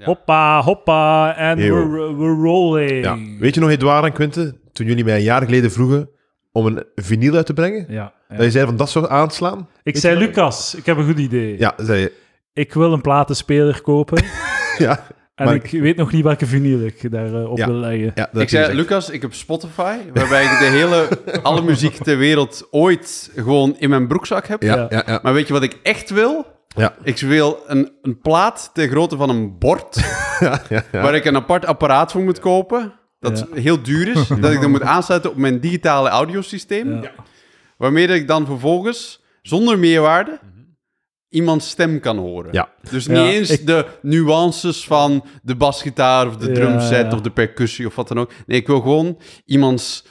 Hoppa, en Hey, we're rolling. Ja. Weet je nog, Edouard en Quinte, toen jullie mij een jaar geleden vroegen om een vinyl uit te brengen? Ja. Dat je zei van, dat zou aanslaan? Ik zei, Lucas, ik heb een goed idee. Ja, zei je. Ik wil een platenspeler kopen. Ja. En Maar ik weet nog niet welke vinyl ik daarop wil leggen. Ja, Ik zei, Lucas, ik heb Spotify, waarbij ik alle muziek ter wereld ooit gewoon in mijn broekzak heb. Ja. Maar weet je wat ik echt wil? Ja. Ik wil een plaat ter grootte van een bord, waar ik een apart apparaat voor moet kopen, dat heel duur is, dat ik dan moet aansluiten op mijn digitale audiosysteem, waarmee ik dan vervolgens, zonder meerwaarde, iemands stem kan horen. Ja. Dus niet eens de nuances van de basgitaar of de drumset of de percussie of wat dan ook. Nee, ik wil gewoon iemands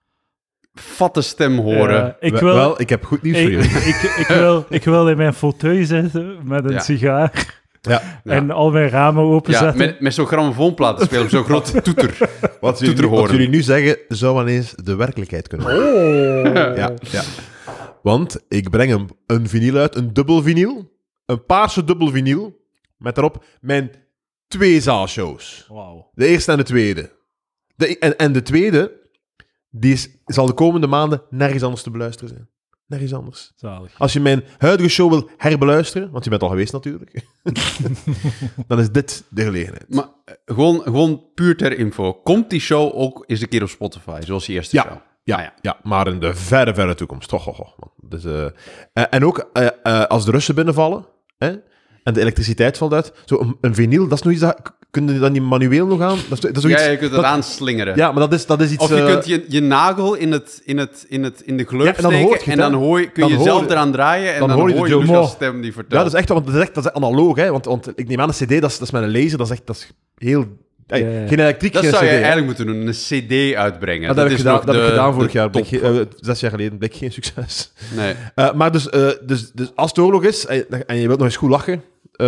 vatte stem horen. Ik heb goed nieuws voor jullie. Ik wil in mijn fauteuil zitten met een sigaar. Ja. En al mijn ramen openzetten. Ja, met zo'n grammofoonplaten spelen op zo'n grote toeter. Wat jullie nu zeggen, zou wel eens de werkelijkheid kunnen worden. Ja. Want ik breng een vinyl uit, een dubbel vinyl. Een paarse dubbel vinyl. Met daarop mijn 2 zaalshows. Wauw. De eerste en de tweede. En de tweede, die zal de komende maanden nergens anders te beluisteren zijn. Nergens anders. Zalig. Als je mijn huidige show wil herbeluisteren, want je bent al geweest natuurlijk, dan is dit de gelegenheid. Maar gewoon puur ter info. Komt die show ook eens een keer op Spotify, zoals die eerste show? Ja, maar in de verre toekomst. Toch. Dus, en ook als de Russen binnenvallen en de elektriciteit valt uit, zo een vinyl, dat is nog iets dat... Kun je dat niet manueel nog aan? Dat is zoiets, je kunt het aanslingeren. Ja, maar dat is iets... Of je kunt je nagel in de gleuf steken en dan kun je zelf eraan draaien en dan hoor je Lucas' stem die vertelt. Ja, dat is echt, want dat is echt analoog, hè. Want ik neem aan, een cd, dat is met een laser, dat is heel... Geen elektriek, dat geen zou CD, je eigenlijk moeten doen, een cd uitbrengen. Dat heb ik gedaan vorig jaar, 6 jaar geleden, bleek geen succes. Nee. Maar dus als de oorlog is, en je wilt nog eens goed lachen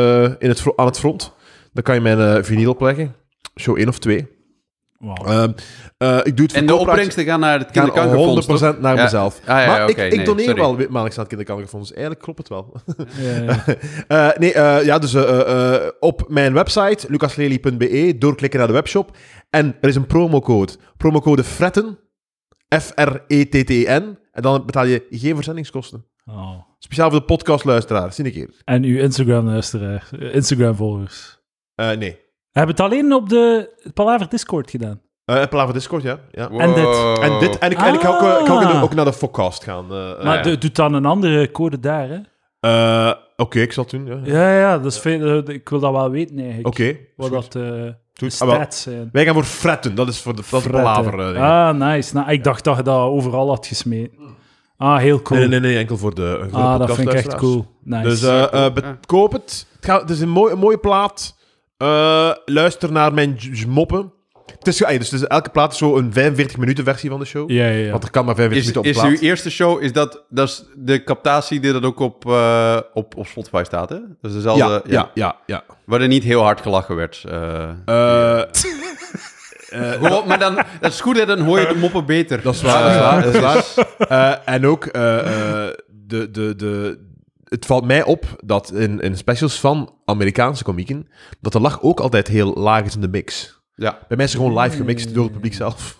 aan het front, dan kan je mijn vinyl opleggen. Show 1 of 2. Wow. Ik doe het en de opbrengsten gaan naar het kinderkankerfonds. 100% naar mezelf. Maar ik doneer wel maandelijks aan het kinderkankerfonds. Eigenlijk klopt het wel. Dus op mijn website, lucaslely.be, doorklikken naar de webshop. En er is een promocode. Promocode FRETTEN. FRETTN. En dan betaal je geen verzendingskosten. Oh. Speciaal voor de podcastluisteraar. Zie een keer. En uw Instagram-volgers? Nee. Hebben het alleen op de Palaver Discord gedaan? Palaver Discord, ja. Wow. En dit. En ik ga ook naar de Focast gaan. Maar doet dan een andere code daar, hè? Oké, ik zal het doen. Ja, dat is veel, ik wil dat wel weten eigenlijk. Oké. Wat dat de stats zijn. Wij gaan voor fretten, dat is voor de Palaver. Nice. Nou, ik dacht dat je dat overal had gesmeten. Heel cool. Nee, enkel voor de dat vind ik echt cool. Nice. Dus koop het. Het is een mooie plaat. Luister naar mijn moppen. Dus elke plaat is zo een 45 minuten versie van de show. Ja. Want er kan maar 45 minuten op de plaat. Is uw eerste show, dat is de captatie die dat ook op Spotify staat, hè? Dat is dezelfde... Ja. Waar er niet heel hard gelachen werd. Maar dan, dat is goed, hè, dan hoor je de moppen beter. Dat is waar, dat is waar. En ook, het valt mij op dat in specials van Amerikaanse komieken, dat de lach ook altijd heel laag is in de mix. Ja. Bij mij is het gewoon live gemixt door het publiek zelf.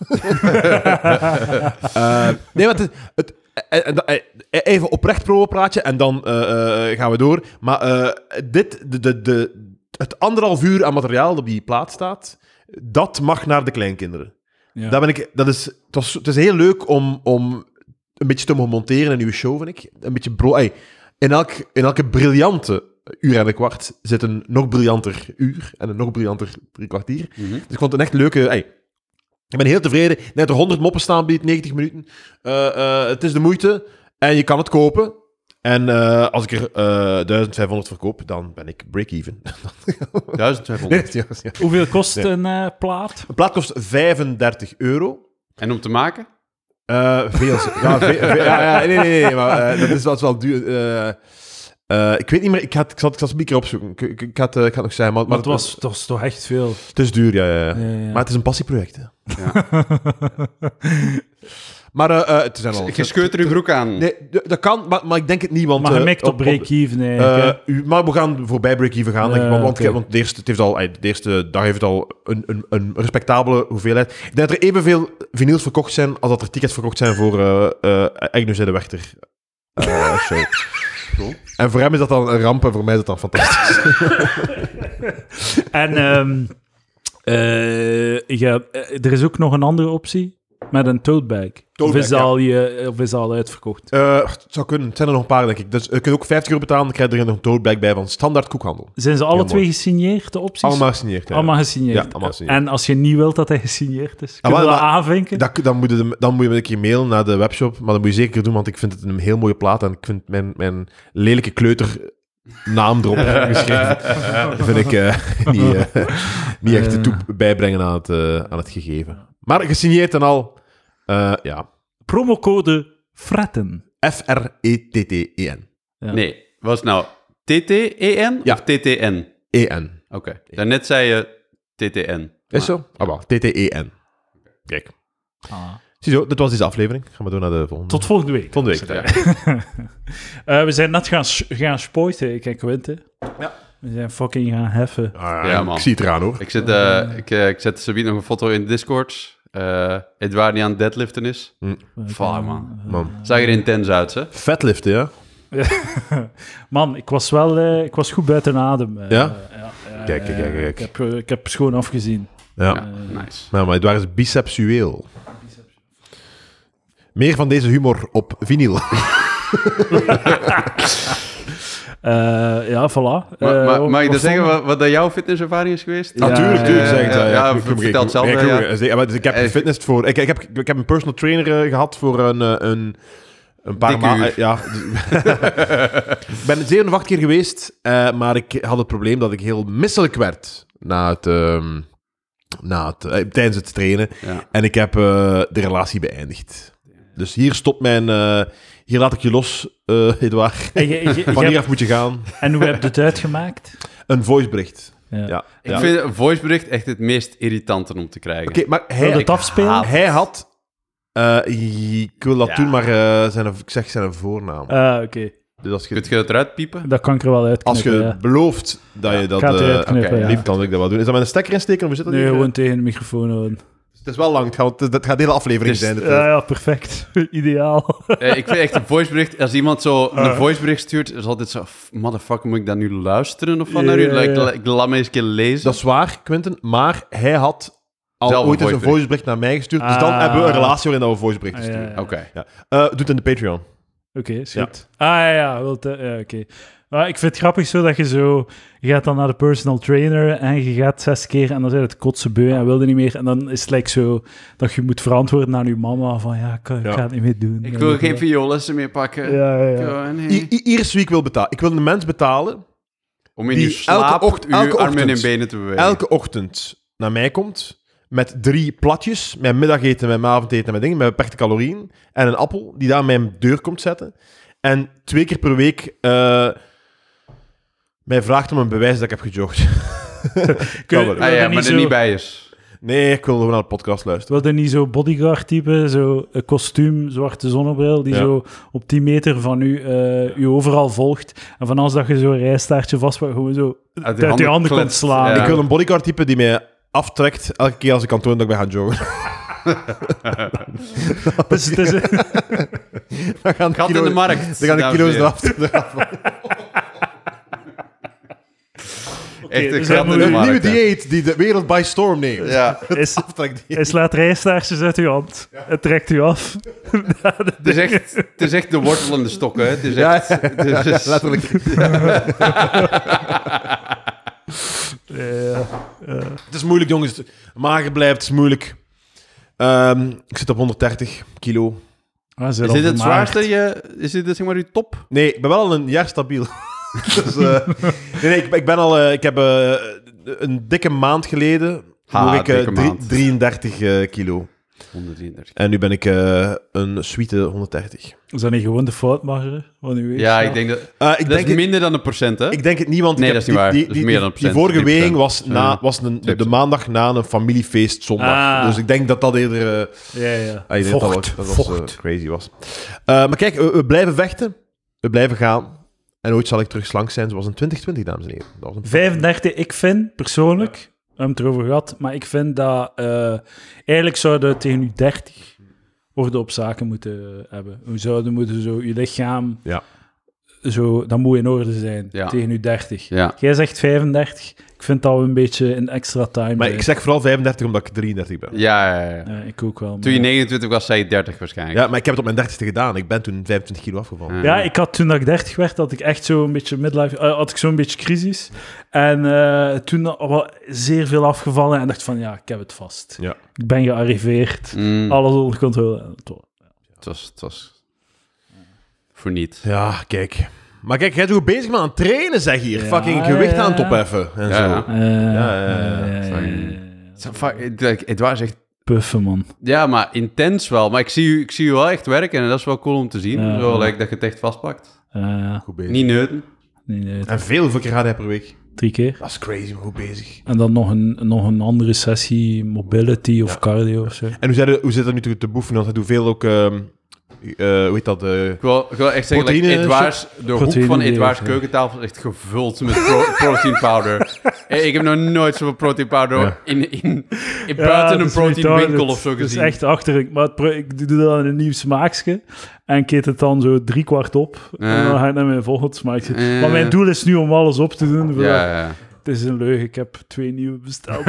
Nee, maar even oprecht promopraatje en dan gaan we door. Maar het 1,5 uur aan materiaal dat op die plaat staat, dat mag naar de kleinkinderen. Ja. Daar ben ik, het is heel leuk om een beetje te mogen monteren in uw show, vind ik. Een beetje in elke briljante uur en een kwart zit een nog briljanter uur en een nog briljanter 3 kwartier. Mm-hmm. Dus ik vond het een echt leuke... ik ben heel tevreden. Net er 100 moppen staan bij 90 minuten. Het is de moeite en je kan het kopen. En als ik er 1500 verkoop, dan ben ik break-even. 1500? Ja. Hoeveel kost een plaat? Een plaat kost €35. En om te maken? Veel. Nee, maar dat is wel duur. Ik weet niet meer, ik zal het een keer opzoeken. Ik ga het nog zeggen. Maar het was toch echt veel? Het is duur, ja. Maar het is een passieproject. Hè. Ja. Maar het zijn al... Je scheurt er je broek aan. Nee, dat kan, maar ik denk het niet, want... Maar je mikt op break-even eigenlijk. Maar we gaan voorbij break-even gaan, denk ik. Want de eerste dag heeft het al een respectabele hoeveelheid. Ik denk dat er evenveel vinyls verkocht zijn als dat er tickets verkocht zijn voor Agnew de Wechter show. Cool. En voor hem is dat dan een ramp en voor mij is dat dan fantastisch. En er is ook nog een andere optie met een tote bag. Of is dat al uitverkocht? Het zou kunnen. Het zijn er nog een paar, denk ik. Dus je kunt ook €50 betalen, dan krijg je er nog een tote bag bij van Standaard Koekhandel. Zijn ze alle twee gesigneerd, de opties? Allemaal gesigneerd, ja. Allemaal gesigneerd. Ja, allemaal gesigneerd. En als je niet wilt dat hij gesigneerd is, kun je dat aanvinken? Dan moet je een keer mailen naar de webshop, maar dat moet je zeker doen, want ik vind het een heel mooie plaat en ik vind mijn lelijke kleuter naam erop geschreven. Dat vind ik niet echt toe bijbrengen aan het gegeven. Maar gesigneerd en al, ja. Promocode FRETTEN. FRETTEN. Ja. Nee, was het nou TTEN Ja. of TTN? EN. Oké. Daarnet zei je TTN. Is zo? Ah, wel. TTEN. Kijk. Ziezo, dit was deze aflevering. Gaan we door naar de volgende. Tot volgende week. Volgende week. We zijn net gaan sporten, ik en Quinten. Ja. We zijn fucking gaan heffen. Ja, man. Ik zie het eraan, hoor. Ik zet Sabine nog een foto in Discord. Edouard die aan het deadliften is. Fuck, man. Zag er intens uit, hè? Vetliften, ja? Man, ik was goed buiten adem. Ja? Kijk. Ik heb schoon afgezien. Ja. Nice. Maar het was bicepsueel. Meer van deze humor op vinyl. Ja, voilà. Mag ik dan zeggen wat dat jouw fitnesservaring is geweest? Natuurlijk, zeg ik dat. Ja, vertel het zelf. Ik heb gefitnessd voor... Ik heb een personal trainer gehad voor een paar maanden. Ja. Ik ben 7 of 8 keer geweest, maar ik had het probleem dat ik heel misselijk werd tijdens het trainen. Ja. En ik heb de relatie beëindigd. Dus hier stopt hier laat ik je los, Edouard. Van hieraf moet je gaan. En hoe heb je het uitgemaakt? Een voicebericht. Ja. Ik vind een voicebericht echt het meest irritante om te krijgen. Oké, maar wil het afspelen? Hij had... ik wil dat doen, maar ik zeg zijn voornaam. Oké. Dus kun je dat eruit piepen? Dat kan ik er wel uitknippen. Als je belooft dat je dat... lief kan ik dat wel doen. Is dat met een stekker insteken? Of zit dat nee, gewoon tegen de microfoon houden. Het is wel lang. Het gaat de hele aflevering zijn. Ja, perfect. Ideaal. Ik vind echt een voicebericht... Als iemand zo een voicebericht stuurt, is altijd zo... Motherfucker, moet ik dat nu luisteren of wat naar u? Ik laat me eens een keer lezen. Dat is waar, Quentin. Maar hij had al ooit eens een voicebericht naar mij gestuurd. Dus dan hebben we een relatie waarin we voiceberichten sturen. Oké. Doe het in de Patreon. Oké, is goed. Oké. Maar ik vind het grappig zo dat je gaat dan naar de personal trainer en je gaat 6 keer en dan zijn het kotsenbeu en wilde niet meer. En dan is het like zo dat je moet verantwoorden aan je mama van ik ga het niet meer doen. Ik wil geen vioollessen meer pakken. Ja. Iris wie ik wil betalen. Ik wil een mens betalen om in je slaap je armen en benen te bewegen. Elke ochtend naar mij komt met 3 platjes, mijn middageten, mijn avondeten en mijn dingen, met beperkte calorieën en een appel die daar aan mijn deur komt zetten. En 2 keer per week mij vraagt om een bewijs dat ik heb gejogd. Maar er niet bij is. Nee, ik wil gewoon naar de podcast luisteren. Wil je niet zo bodyguard-type, zo een kostuum, zwarte zonnebril, die zo op 10 meter van u overal volgt. En van als dat je zo'n rijstaartje vastpakt, gewoon zo uit je handen komt slaan. Ja. Ik wil een bodyguard-type die mij aftrekt elke keer als ik kan tonen dat ik ben gaan joggen. Gat in de markt. Dan gaan de kilo's eraf. Echt een gat in de markt. Een nieuwe dieet die de wereld by storm neemt. Ja. Hij slaat rijstaarsjes uit uw hand. Het trekt u af. Het is echt de wortel en de stok, hè. Het is echt... letterlijk. Het is moeilijk, jongens. Mager blijft, het is moeilijk. Ik zit op 130 kilo. Is dit het zwaarste? Is dit zeg maar uw top? Nee, ik ben wel al een jaar stabiel. Dus, ik heb een dikke maand geleden woog ik 33 kilo. 133. En nu ben ik een suite 130. Is dat niet gewoon de foutmarge van uw Ja, ik denk dat... dat is minder dan 1%, hè? Ik denk het niet, want Nee, ik dat heb is niet waar. Dat is meer dan 1%. die vorige 3%. weging was, was 2%. de maandag na een familiefeest zondag. Dus ik denk dat dat eerder... ik denk dat was crazy was. Maar kijk, we blijven vechten. We blijven gaan. En ooit zal ik terug slank zijn, zoals in 2020, dames en heren. Dat was 35, ik vind, persoonlijk, we hebben het erover gehad, maar ik vind dat eigenlijk zouden tegen u 30 orde op zaken moeten hebben. We zouden moeten zo, je lichaam, zo, dat moet in orde zijn, tegen u 30. Ja. Jij zegt 35, ik vind dat we een beetje een extra time Maar ik zeg vooral 35 omdat ik 33 ben. Ja. ik ook wel. Toen je 29 was, zei je 30 waarschijnlijk. Ja, maar ik heb het op mijn 30ste gedaan. Ik ben toen 25 kilo afgevallen. Ja, ik had toen dat ik 30 werd, had ik echt zo'n beetje midlife, had ik zo'n beetje crisis. En toen was zeer veel afgevallen en dacht van, ja, ik heb het vast. Ja. Ik ben gearriveerd, alles onder controle. Het was voor niet. Ja, kijk. Maar kijk, jij bent goed bezig met aan het trainen, zeg hier. Fucking gewicht aan het opheffen en zo. Het was echt... Puffen, man. Ja, maar intens wel. Maar ik zie je wel echt werken en dat is wel cool om te zien. Zo, dat je het echt vastpakt. Goed bezig. Niet neuten. En hoeveel keer gaat hij per week? 3 keer. Dat is crazy, maar goed bezig. En dan nog een andere sessie, mobility of cardio of zo. En hoe zit dat nu te boeven? Want hij doet veel ook... hoe heet dat? Ik wil echt zeggen, de hoek van Edouard's keukentafel is echt gevuld met protein powder. Ik heb nog nooit zoveel protein powder in buiten een proteinwinkel of zo gezien. Dat is echt achterlijk. Maar ik doe dat in een nieuw smaakje. En ik eet het dan zo 3/4 op. En dan ga ik naar mijn volgende smaakje. Maar mijn doel is nu om alles op te doen. Het is een leugen. Ik heb 2 nieuwe besteld.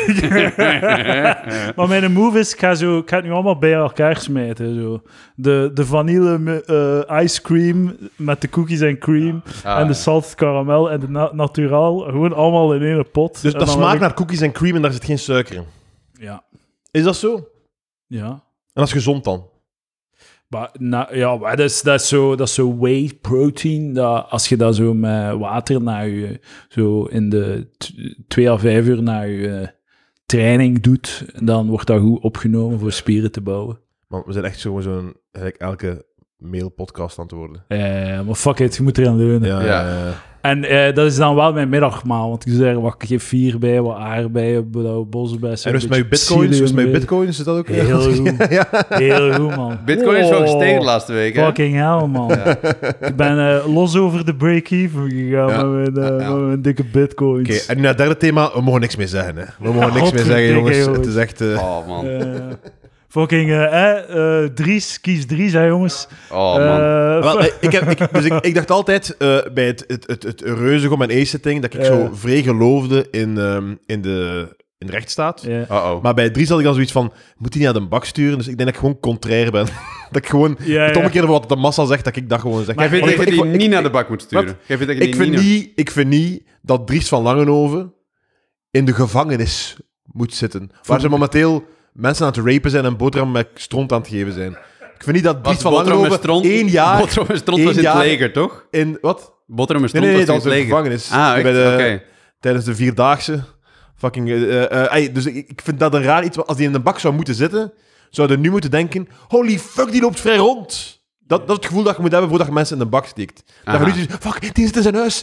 Maar mijn move is, ik ga het nu allemaal bij elkaar smijten. Zo. De vanille ice cream met de cookies en cream. En de salted caramel en de naturaal. Gewoon allemaal in één pot. Dus dat smaakt naar cookies en cream en daar zit geen suiker in. Ja. Is dat zo? Ja. En dat is gezond dan? Maar, dat is zo whey protein, dat als je dat zo met water na je, zo in de 2 à 5 uur na je training doet, dan wordt dat goed opgenomen voor spieren te bouwen. Man, we zijn echt zo'n elke mailpodcast aan het worden. Maar fuck it, je moet erin leunen. Ja. En dat is dan wel mijn middagmaal, want ik zeg wat kefir bij, wat aardbeien, blauwe bosbessen. En dus met je bitcoins, is dat ook? Heel goed. Heel goed, man. Bitcoin is wel gestegen de laatste week, hè? Fucking hell, man. Ik ben los over de break-even gegaan met mijn dikke bitcoins. Oké, en nu naar het derde thema, we mogen niks meer zeggen, hè. We mogen niks meer zeggen, jongens. Het is echt... Oh, man. Fucking Dries, kies Dries, hè, jongens. Oh, man. Ik dacht altijd bij het reuzegom en ace-setting dat ik zo vrij geloofde in de rechtsstaat. Maar bij Dries had ik dan zoiets van, moet hij niet naar de bak sturen? Dus ik denk dat ik gewoon contrair ben. Dat ik gewoon het omgekeerde van wat de massa zegt, dat ik dat gewoon zeg. Maar jij vindt dat je die niet naar de bak moet sturen? Ik vind niet dat Dries van Langenhoven in de gevangenis moet zitten. Waar ze momenteel mensen aan het rapen zijn en boterham met stront aan het geven zijn. Ik vind niet dat Dries van Langenhoven 1 jaar... Boterham met stront was in het leger, toch? In wat? Boterham met stront was in het leger. Nee, dat was in de gevangenis. Oké. Tijdens de 4-daagse. Fucking... dus ik vind dat een raar iets... Als die in de bak zou moeten zitten, zouden nu moeten denken... Holy fuck, die loopt vrij rond. Dat is het gevoel dat je moet hebben voordat je mensen in de bak stikt. Dat je nu zegt, fuck, die zit in zijn huis.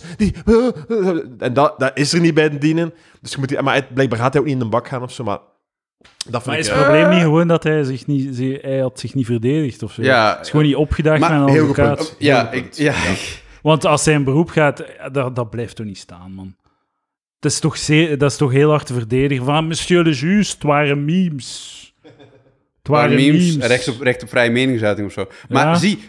En dat is er niet bij de dienen. Dus je moet... Maar blijkbaar gaat hij ook niet in de bak gaan of zo, maar... Maar is het probleem niet gewoon dat hij had zich niet verdedigd of zo? Ja, het is gewoon niet opgedaagd met een advocaat. Want als hij in beroep gaat, dat blijft toch niet staan, man. Dat is toch heel hard te verdedigen. Van, monsieur le juge, het waren memes. Het waren memes. Recht op vrije meningsuiting of zo. Maar zie...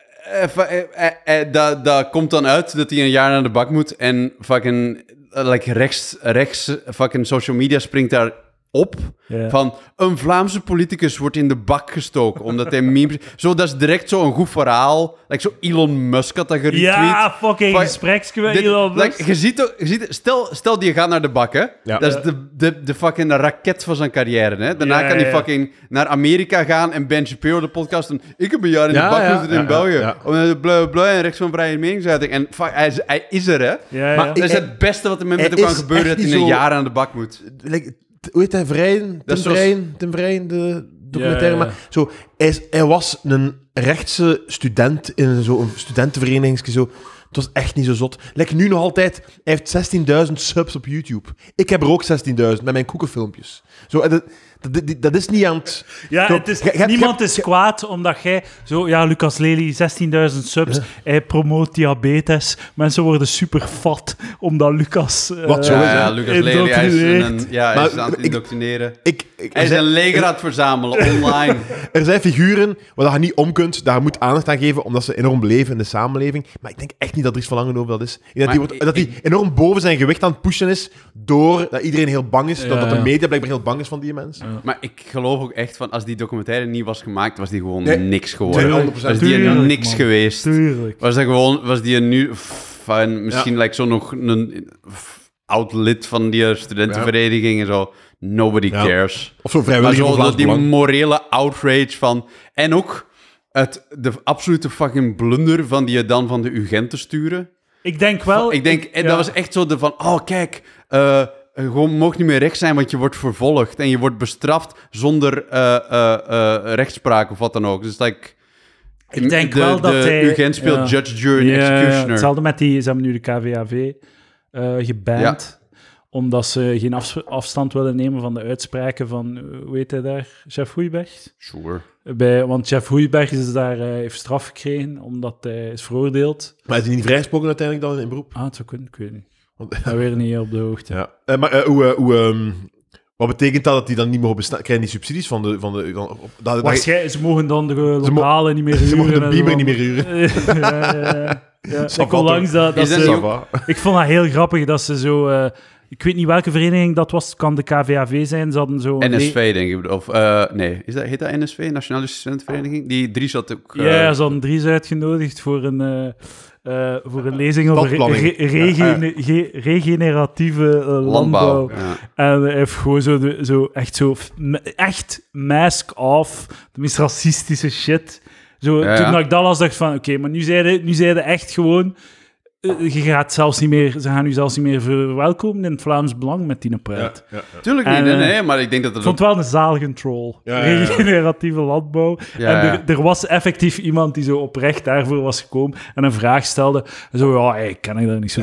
Dat komt dan uit dat hij een jaar naar de bak moet en fucking rechts fucking social media springt daar op van een Vlaamse politicus wordt in de bak gestoken omdat hij memes... Zo, dat is direct zo een goed verhaal. Zo Elon Musk had dat geretweet. Ja, fucking gespreksje met Elon Musk. Je ziet, stel die gaat naar de bak, hè. Ja. Dat is de fucking raket van zijn carrière, hè. Daarna kan hij fucking naar Amerika gaan en Ben Shapiro de podcast doen. Ik heb een jaar in de bak gezeten in België. Blauw en rechts van vrije meningsuiting. En hij is er, hè. Maar dat is het beste wat er met hem kan gebeuren, dat hij een jaar aan de bak moet. Hoe heet hij? Tim Vrijen, documentaire. Maar zo, hij was een rechtse student in zo'n studentenvereniging. Zo. Het was echt niet zo zot. Like nu nog altijd, hij heeft 16.000 subs op YouTube. Ik heb er ook 16.000 met mijn koekenfilmpjes. Zo, dat is niet aan het... Ja, zo, het is, niemand is kwaad omdat jij... Zo, ja, Lucas Lely, 16.000 subs. Hij promoot diabetes. Mensen worden super fat omdat Lucas... Wat zo is, ja, Lucas Lely, hij is aan het indoctrineren. Hij is een leger aan het verzamelen, online. Er zijn figuren waar je niet om kunt, daar je moet aandacht aan geven, omdat ze enorm leven in de samenleving. Maar ik denk echt niet dat Dries van Langenhoven dat is. Ik denk dat hij enorm boven zijn gewicht aan het pushen is, doordat iedereen heel bang is, dat de media blijkbaar heel bang is van die mensen. Ja. Maar ik geloof ook echt van, als die documentaire niet was gemaakt, was die gewoon niks geworden. 100%. Was die er niks geweest. Tuurlijk. Was die er nu... misschien lijkt zo nog een oud lid van die studentenvereniging en zo. Nobody cares. Of zo vrijwillig maar zo die belang. morele outrage van... En ook de absolute fucking blunder van die dan van de UGent te sturen. Ik denk wel... Dat was echt zo de van... Oh, kijk... gewoon mag niet meer rechts zijn, want je wordt vervolgd. En je wordt bestraft zonder rechtspraak of wat dan ook. Dus ik denk wel dat hij... UGent speelt judge, jury en executioner. Hetzelfde met die... Ze hebben nu de KVAV geband. Omdat ze geen afstand willen nemen van de uitspraken van... Hoe heet hij daar? Chef Hoeiberg? Sure. Want Chef Hoeiberg heeft straf gekregen, omdat hij is veroordeeld. Maar is hij niet vrijgesproken uiteindelijk dan in beroep? Het zou kunnen, ik weet niet. Dat weer niet op de hoogte. Ja. Maar wat betekent dat hij dan niet mogen bestaan? Krijgen die subsidies van de Waarschijnlijk, ze mogen dan de lokalen niet meer huren. Ze mogen de Bieber niet meer huren. Ik kon langs dat ik vond dat heel grappig dat ze zo... ik weet niet welke vereniging dat was. Het kan de KVAV zijn. Ze hadden zo... NSV, denk ik. Of, nee, heet dat NSV? Nationale Studentenvereniging? Die Dries had ook... Ja, ze hadden Dries uitgenodigd voor een lezing over regeneratieve landbouw. Ja. En hij heeft gewoon echt mask off, de meest racistische shit. Toen ik dat las, dacht ik van, oké, maar nu zei je echt gewoon... Je gaat zelfs niet meer, ze gaan u zelfs niet meer verwelkomen in het Vlaams Belang met die praat. Ja. Tuurlijk niet, nee, maar ik denk dat... Ik vond het wel een zalige troll. Regeneratieve landbouw. Ja, en er was effectief iemand die zo oprecht daarvoor was gekomen en een vraag stelde. En zo, ik ken ik daar niet zo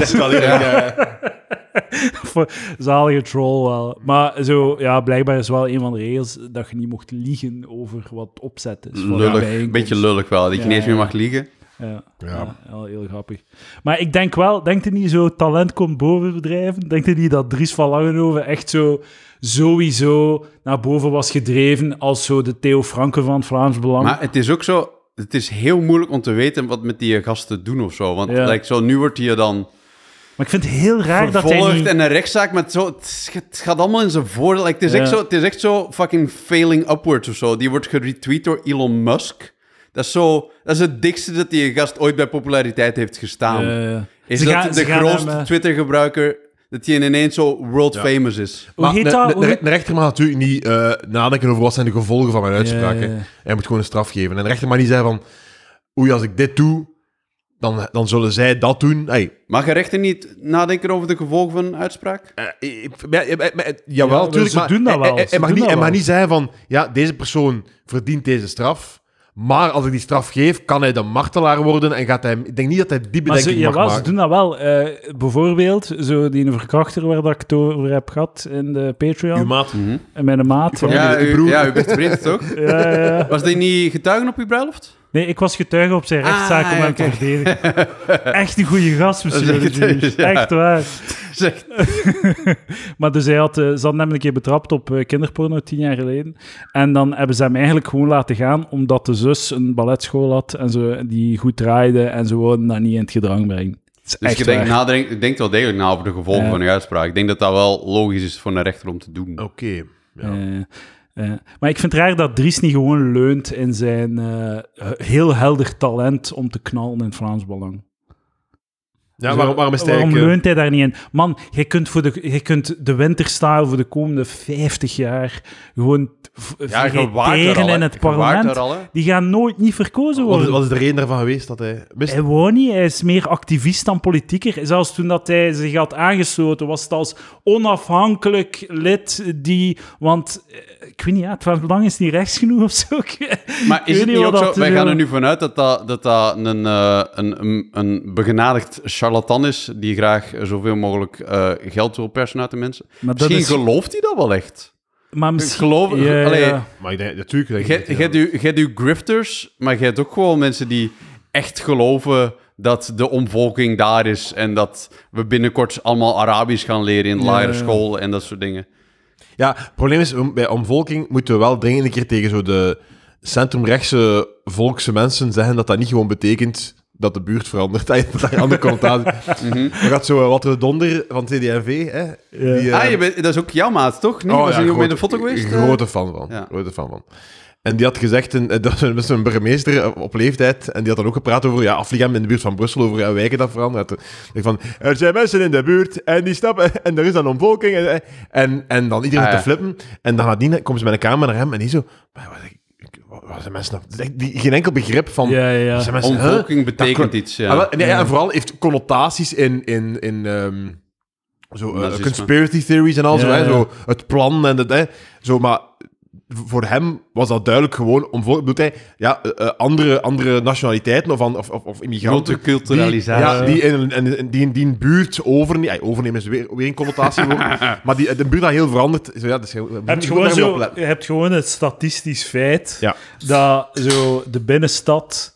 door. Zalige troll wel. Maar zo, blijkbaar is wel een van de regels dat je niet mocht liegen over wat opzet is. Een beetje lullig wel, dat je niet eens meer mag liegen. Ja, heel grappig. Maar ik denk wel, denkt u niet zo talent komt bovendrijven? Denkt u niet dat Dries van Langenhoven echt zo sowieso naar boven was gedreven als zo de Theo Franke van het Vlaams Belang? Maar het is ook zo, het is heel moeilijk om te weten wat met die gasten doen of zo. Want nu wordt hij dan... Maar ik vind het heel raar dat hij niet... en een rechtszaak met zo... Het gaat allemaal in zijn voordeel. Het is echt zo fucking failing upwards of zo. Die wordt geretweet door Elon Musk. Dat is het dikste dat die gast ooit bij populariteit heeft gestaan. Is dat de grootste Twitter-gebruiker, dat hij ineens zo world famous is. Hoe heet dat? De rechter mag natuurlijk niet nadenken over wat zijn de gevolgen van mijn uitspraken. Hij moet gewoon een straf geven. En de rechter mag niet zeggen van... Oei, als ik dit doe, dan zullen zij dat doen. Hey. Mag een rechter niet nadenken over de gevolgen van een uitspraak? Jawel, natuurlijk. Ze doen dat wel. Hij mag niet zeggen van... Ja, deze persoon verdient deze straf... Maar als ik die straf geef, kan hij de martelaar worden en gaat hij... Ik denk niet dat hij die bedenking mag maken. Ze doen dat wel. Bijvoorbeeld, zo die verkrachter waar dat ik het over heb gehad in de Patreon. Uw maat. En mijn maat. Uw broer. Ja, uw beste vriend, toch? Ja. Was die niet getuigen op uw bruiloft? Nee, ik was getuige op zijn rechtszaak om hem te verdedigen. Echt een goede gast, monsieur. Echt waar. Maar dus ze hadden hem een keer betrapt op kinderporno 10 jaar geleden. En dan hebben ze hem eigenlijk gewoon laten gaan, omdat de zus een balletschool had en zo, die goed draaide en ze wouden dat niet in het gedrang brengen. Dus je denkt wel degelijk na over de gevolgen van je uitspraak. Ik denk dat dat wel logisch is voor een rechter om te doen. Oké. Maar ik vind het raar dat Dries niet gewoon leunt in zijn heel helder talent om te knallen in het Vlaams Belang. Ja, waarom is het waarom eigenlijk... leunt hij daar niet in? Man, je kunt de winterstyle voor de komende 50 jaar gewoon vegeteren in het parlement. Die gaan nooit niet verkozen worden. Wat is de reden daarvan geweest dat hij mist? Hij wou niet. Hij is meer activist dan politieker. Zelfs toen dat hij zich had aangesloten, was het als onafhankelijk lid want ik weet niet, het was lang is niet rechts genoeg of zo. Maar is het niet ook zo? Wij gaan er nu vanuit dat een begenadigd charlatan is die graag zoveel mogelijk geld wil persen uit de mensen. Maar misschien gelooft hij dat wel echt. Maar misschien... Maar ik denk, natuurlijk... Je hebt uw grifters, maar je hebt ook gewoon mensen die echt geloven dat de omvolking daar is en dat we binnenkort allemaal Arabisch gaan leren in de lagere school en dat soort dingen. Ja, het probleem is, bij omvolking moeten we wel dringend een keer tegen zo de centrumrechtse volkse mensen zeggen dat niet gewoon betekent dat de buurt verandert. Dat is een andere connotatie. Er gaat zo wat de donder van CD&V. Hè, dat is ook jouw maat, toch? Nee, was je met een foto geweest? Grote fan van. Ja. Grote fan van. En die had gezegd, dat was een burgemeester op leeftijd, en die had dan ook gepraat over Afligem in de buurt van Brussel, over wijken dat veranderen. Er zijn mensen in de buurt en die stappen, en er is dan omvolking, en dan iedereen te flippen. En dan komen ze met een camera naar hem, en die zo... Wat zijn mensen geen enkel begrip van... Ja. Mensen, omvolking betekent iets, en vooral heeft connotaties in conspiracy theories en al, zo het plan en het... Zo, maar... Voor hem was dat duidelijk gewoon bedoelt hij andere nationaliteiten of immigranten. Multiculturalisatie. Die in buurt overnemen. Overnemen is weer een connotatie. Maar de buurt dat heel veranderd. Je hebt gewoon het statistisch feit dat zo de binnenstad...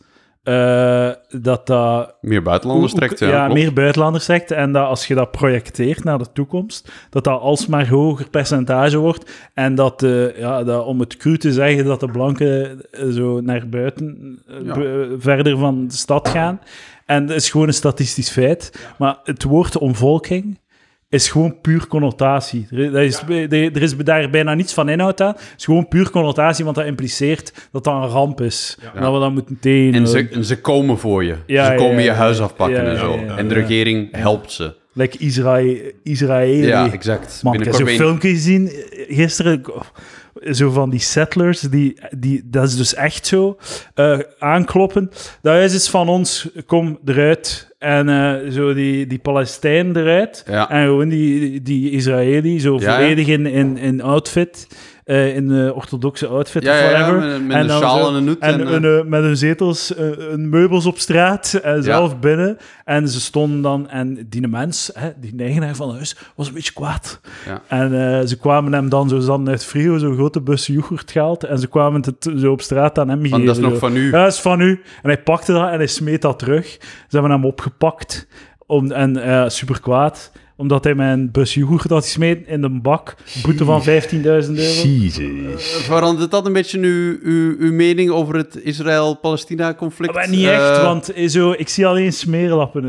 dat meer buitenlanders trekt. Meer buitenlanders trekt. En dat als je dat projecteert naar de toekomst, dat alsmaar hoger percentage wordt. En dat om het cru te zeggen, dat de blanken zo naar buiten verder van de stad gaan. En dat is gewoon een statistisch feit. Maar het woord omvolking is gewoon puur connotatie. Er is daar bijna niets van inhoud aan. Het is gewoon puur connotatie, want dat impliceert dat dat een ramp is. Ja. En dat we dat moeten tegen... En ze komen voor je. Ze komen je huis afpakken en zo. En de regering helpt ze. Like Israël. Ja, exact. Man, ik heb zo'n filmpje gezien gisteren... Zo van die settlers, dat is dus echt zo, aankloppen. Dat huis is van ons, kom eruit. En zo die Palestijnen eruit. Ja. En gewoon die Israëli, zo volledig in outfit. In de orthodoxe outfit of whatever. Ja, met een sjaal en een hoed. En met hun zetels, hun meubels op straat en zelf binnen. En ze stonden dan... En die mens, die eigenaar van het huis, was een beetje kwaad. Ja. En ze kwamen hem dan uit Frio zo'n grote bus yoghurt gehaald. En ze kwamen het zo op straat aan hem gegeven. Dat is nog van u. Ja, dat is van u. En hij pakte dat en hij smeet dat terug. Ze hebben hem opgepakt. Super kwaad. Omdat hij mijn bus yoghurt had gesmeten in de bak. Boete van €15.000. Jezus. Verandert dat een beetje uw mening over het Israël-Palestina-conflict? Maar niet echt, want ik zie alleen smeerlappen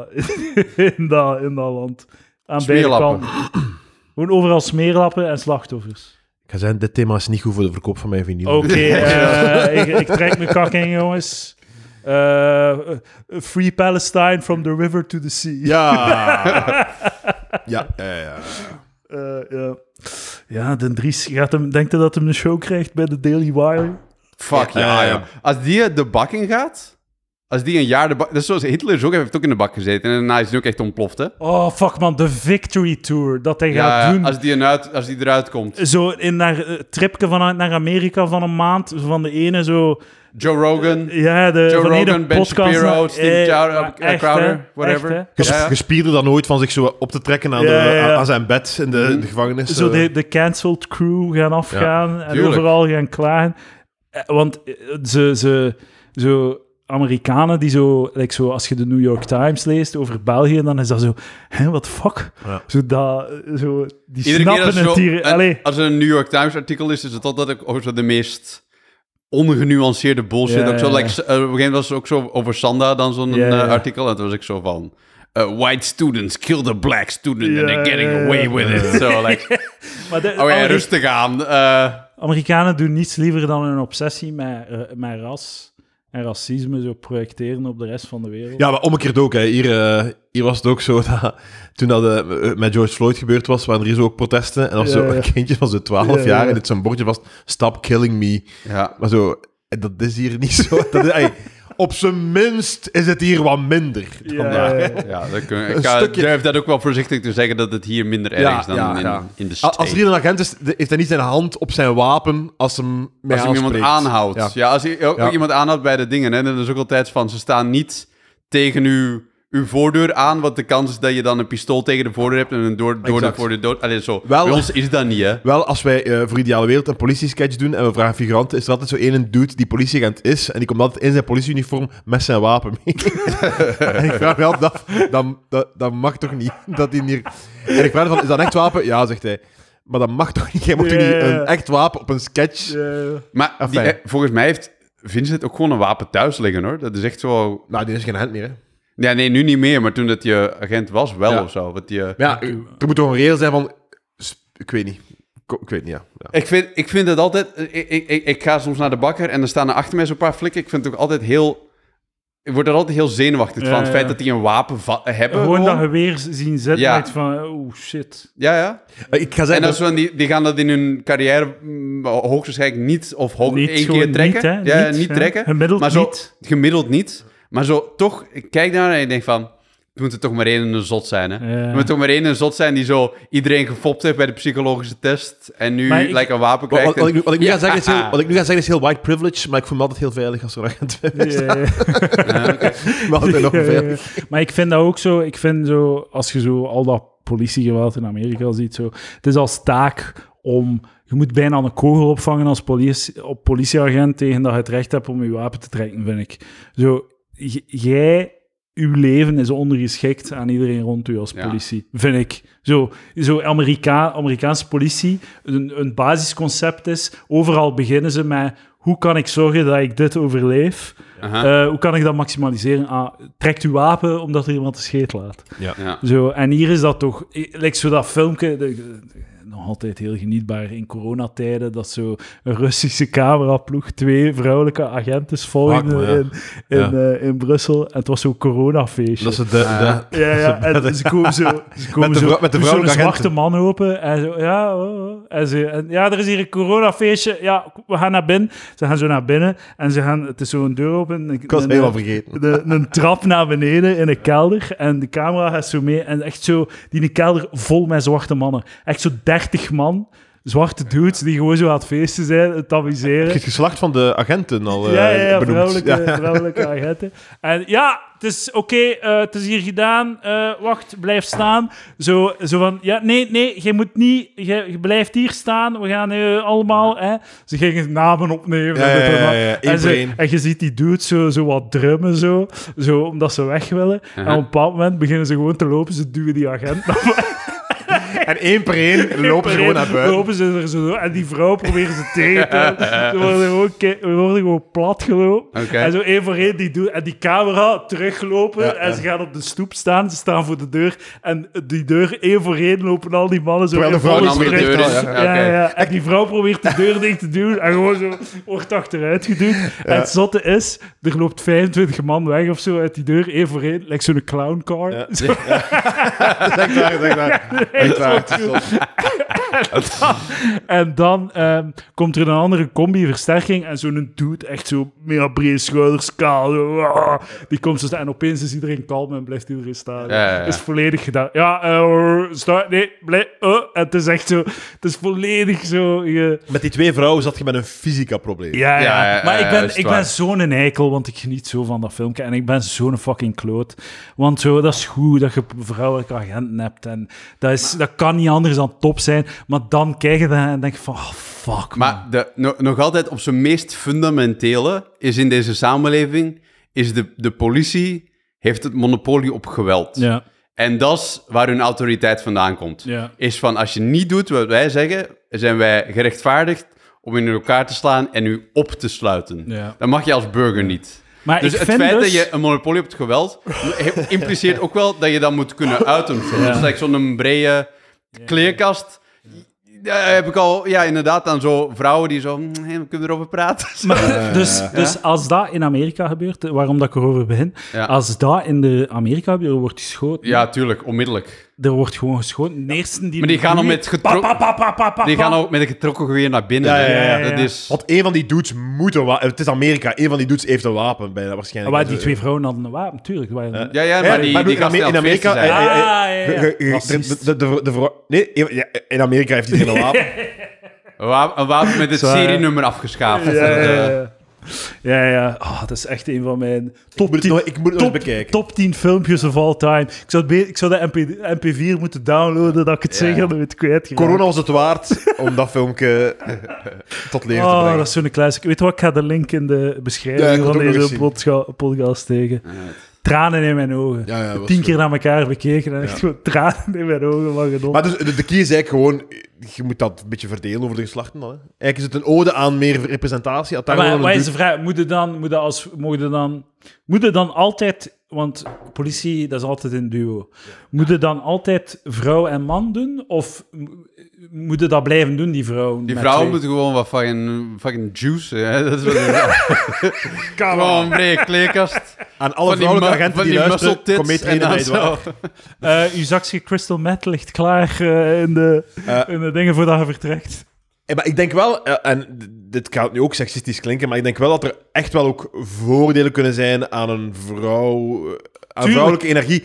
in dat land. Aan beide kanten. Gewoon overal smeerlappen en slachtoffers. Ik ga zeggen, dit thema is niet goed voor de verkoop van mijn vinyl. Oké, ik trek mijn kak in, jongens. Free Palestine from the river to the sea. Ja. Ja, de Dries denkt hij dat hij een show krijgt bij de Daily Wire? Fuck ja. Als die de bak in gaat, als die een jaar de bak... Dat is zoals Hitler zo, hij heeft ook in de bak gezeten en daarna is hij ook echt ontploft, hè? Oh, fuck man, de Victory Tour, dat hij gaat doen. Als die eruit komt. Zo in tripje naar Amerika van een maand, van de ene zo... Joe Rogan. Ja, Joe Rogan, Ben podcast Shapiro, Steve Crowder, whatever. Gespierde dan nooit van zich zo op te trekken aan zijn bed in de gevangenis. Zo de cancelled crew gaan afgaan en overal gaan klagen. Want zo Amerikanen die zo, als je de New York Times leest over België, dan is dat zo, what the fuck? Ja. Die snappen het hier. Als er een New York Times artikel is het altijd ook zo de meest ongenuanceerde bullshit. Op een gegeven moment was het ook zo over Sanda, dan zo'n artikel. En toen was ik zo van... white students killed a black student and they're getting away with it. So, rustig aan. Amerikanen doen niets liever dan een obsessie met ras. en racisme zo projecteren op de rest van de wereld. Ja, maar omgekeerd ook. Hè. Hier was het ook zo dat toen dat met George Floyd gebeurd was, waren er hier zo ook protesten. En er was zo een kindje van zo'n 12 jaar en dit zo'n bordje vast, stop killing me. Ja. Maar zo, dat is hier niet zo. Dat is, op zijn minst is het hier wat minder. Ik durf dat ook wel voorzichtig te zeggen dat het hier minder erg is dan in de States. Als er hier een agent is, heeft hij niet zijn hand op zijn wapen als hem mij aanspreekt. Als iemand aanhoudt. Ja, als hij ook iemand aanhoudt bij de dingen. Hè, dan is ook altijd van, ze staan niet tegen uw voordeur aan, want de kans is dat je dan een pistool tegen de voordeur hebt en een door de voordeur dood. Allee, zo. Wel, bij ons is dat niet, hè? Wel, als wij voor Ideale Wereld een politiesketch doen en we vragen figuranten, is er altijd zo één dude die politieagent is en die komt altijd in zijn politieuniform met zijn wapen mee. En ik vraag me altijd af, dat mag toch niet? Dat hij hier... En ik vraag hem van, is dat een echt wapen? Ja, zegt hij. Maar dat mag toch niet? Jij moet toch niet een echt wapen op een sketch... Maar volgens mij heeft Vincent ook gewoon een wapen thuis liggen, hoor. Dat is echt zo... Nou, die is geen agent meer, hè? Ja, nee, nu niet meer, maar toen dat je agent was, wel of zo. Er moet toch een regel zijn van... Ik weet niet. Ja. Ik vind het altijd... Ik ga soms naar de bakker en er staan er achter mij zo'n paar flikken. Ik vind het ook altijd heel... Ik word er altijd heel zenuwachtig van het feit dat die een wapen hebben. Gewoon dat geweer zien zitten van... Oh, shit. Ja. Ik ga zeggen en die gaan dat in hun carrière hoogstwaarschijnlijk niet of één keer trekken. Niet trekken. Gemiddeld niet. Maar zo, toch, ik kijk naar en ik denk van... Er moet er toch maar één een zot zijn, hè? Ja. Er moet toch maar één een zot zijn die zo iedereen gefopt heeft bij de psychologische test en nu een wapen krijgt. Wat ik nu ga zeggen is heel white privilege, maar ik voel me altijd heel veilig als er agent bij staat. Maar ik vind dat ook zo... Ik vind zo, als je zo al dat politiegeweld in Amerika ziet, zo... Het is als taak om... Je moet bijna een kogel opvangen als politieagent tegen dat je het recht hebt om je wapen te trekken, vind ik. Zo... Uw leven is ondergeschikt aan iedereen rond u als politie, vind ik. Zo Amerikaanse politie, een basisconcept is, overal beginnen ze met, hoe kan ik zorgen dat ik dit overleef? Hoe kan ik dat maximaliseren? Trekt uw wapen omdat er iemand de scheet laat. Ja. Zo, en hier is dat toch, zo dat filmpje... nog altijd heel genietbaar in coronatijden, dat zo een Russische cameraploeg 2 vrouwelijke agentes volgden in Brussel. En het was zo'n coronafeestje. Dat is en ze komen zo... Met de zo'n zwarte man open. En zo, er is hier een coronafeestje. Ja, we gaan naar binnen. Ze gaan zo naar binnen. En het is zo'n deur open. Ik was helemaal vergeten. Een trap naar beneden in een kelder. En de camera gaat zo mee. En echt zo... Die een kelder vol met zwarte mannen. Echt zo 30 man, zwarte dudes, die gewoon zo aan het feesten zijn, het amuseren. Het geslacht van de agenten al vrouwelijke agenten. En het is oké, het is hier gedaan, wacht, blijf staan. Zo van, nee, je moet niet, je blijft hier staan, we gaan allemaal... Hè. Ze gingen namen opnemen. En je ziet die dudes zo wat drummen, zo omdat ze weg willen. En op een bepaald moment beginnen ze gewoon te lopen, ze duwen die agent naar En één per één lopen ze gewoon naar buiten. Lopen ze er zo, en die vrouw proberen ze tegen te houden. Ze worden gewoon plat gelopen. Okay. En zo één voor één die doen. En die camera teruglopen. En ze gaan op de stoep staan. Ze staan voor de deur. En die deur, één voor één, lopen al die mannen zo. Terwijl de vrouw een andere deur is. En die vrouw probeert de deur dicht te doen. En gewoon zo wordt achteruit geduwd. En het zotte is, er loopt 25 man weg of zo uit die deur. Één voor één. Lijkt zo'n clowncar. Ja. Dat is echt waar. En dan komt er een andere combi-versterking en zo'n dude, echt zo mega brede schouders, kaal. Die komt zo staan en opeens is iedereen kalm en blijft iedereen staan. Het is volledig gedaan. En het is echt zo, het is volledig zo... Met die 2 vrouwen zat je met een fysica-probleem. Maar ik ben zo'n eikel, want ik geniet zo van dat filmpje en ik ben zo'n fucking kloot. Want zo, dat is goed dat je vrouwelijke agenten hebt en dat kan niet anders dan top zijn, maar dan kijk je en denk je van, fuck, man. Maar nog altijd op zijn meest fundamentele is in deze samenleving, is de politie heeft het monopolie op geweld. Ja. En dat is waar hun autoriteit vandaan komt. Ja. Is van, als je niet doet wat wij zeggen, zijn wij gerechtvaardigd om in elkaar te slaan en u op te sluiten. Ja. Dat mag je als burger niet. Maar dus het feit dat je een monopolie op het geweld impliceert ook wel dat je dat moet kunnen uiten. Dus zo'n brede kleerkast. heb ik al... Ja, inderdaad, dan zo vrouwen die zo... we kunnen erover praten. Maar, dus als dat in Amerika gebeurt, waarom dat ik erover begin, als dat in Amerika gebeurt, wordt geschoten. Ja, tuurlijk, onmiddellijk. Er wordt gewoon geschoten. De eerste die... Maar die gaan al met een getrokken geweer naar binnen. Ja. Dat is... Want een van die dudes moet een wapen... Het is Amerika, een van die dudes heeft een wapen bijna waarschijnlijk. Maar die twee vrouwen hadden een wapen, natuurlijk. maar die gasten in Amerika... Nee, in Amerika heeft iedereen een wapen. een wapen met het serienummer afgeschaafd. Ja. Oh, dat is echt een van mijn Ik moet het nog bekijken. Top 10 filmpjes of all time. Ik zou de MP4 moeten downloaden, dat ik het zeggen, dat het kwijt. Corona was het waard om dat filmpje tot leven te brengen. Dat is zo'n classic. Weet je wat, ik ga de link in de beschrijving van deze podcast steken. Tranen in mijn ogen. 10 keer naar elkaar bekeken en echt gewoon tranen in mijn ogen van geduld. Maar dus de key is eigenlijk gewoon... Je moet dat een beetje verdelen over de geslachten dan. Hè. Eigenlijk is het een ode aan meer representatie. Maar wat is de vraag? Moet je dan altijd... Want politie, dat is altijd een duo. Moet je dan altijd vrouw en man doen? Of moet je dat blijven doen, die vrouw? Die vrouwen moeten gewoon wat fucking juice. Hè? Dat is gewoon een brede kleerkast. Aan alle vrouwelijke agenten die luisteren, kom mee trainen bij uw zakje crystal meth ligt klaar in de dingen voordat je vertrekt. Maar ik denk wel, en dit gaat nu ook seksistisch klinken, maar ik denk wel dat er echt wel ook voordelen kunnen zijn aan een vrouw, aan vrouwelijke energie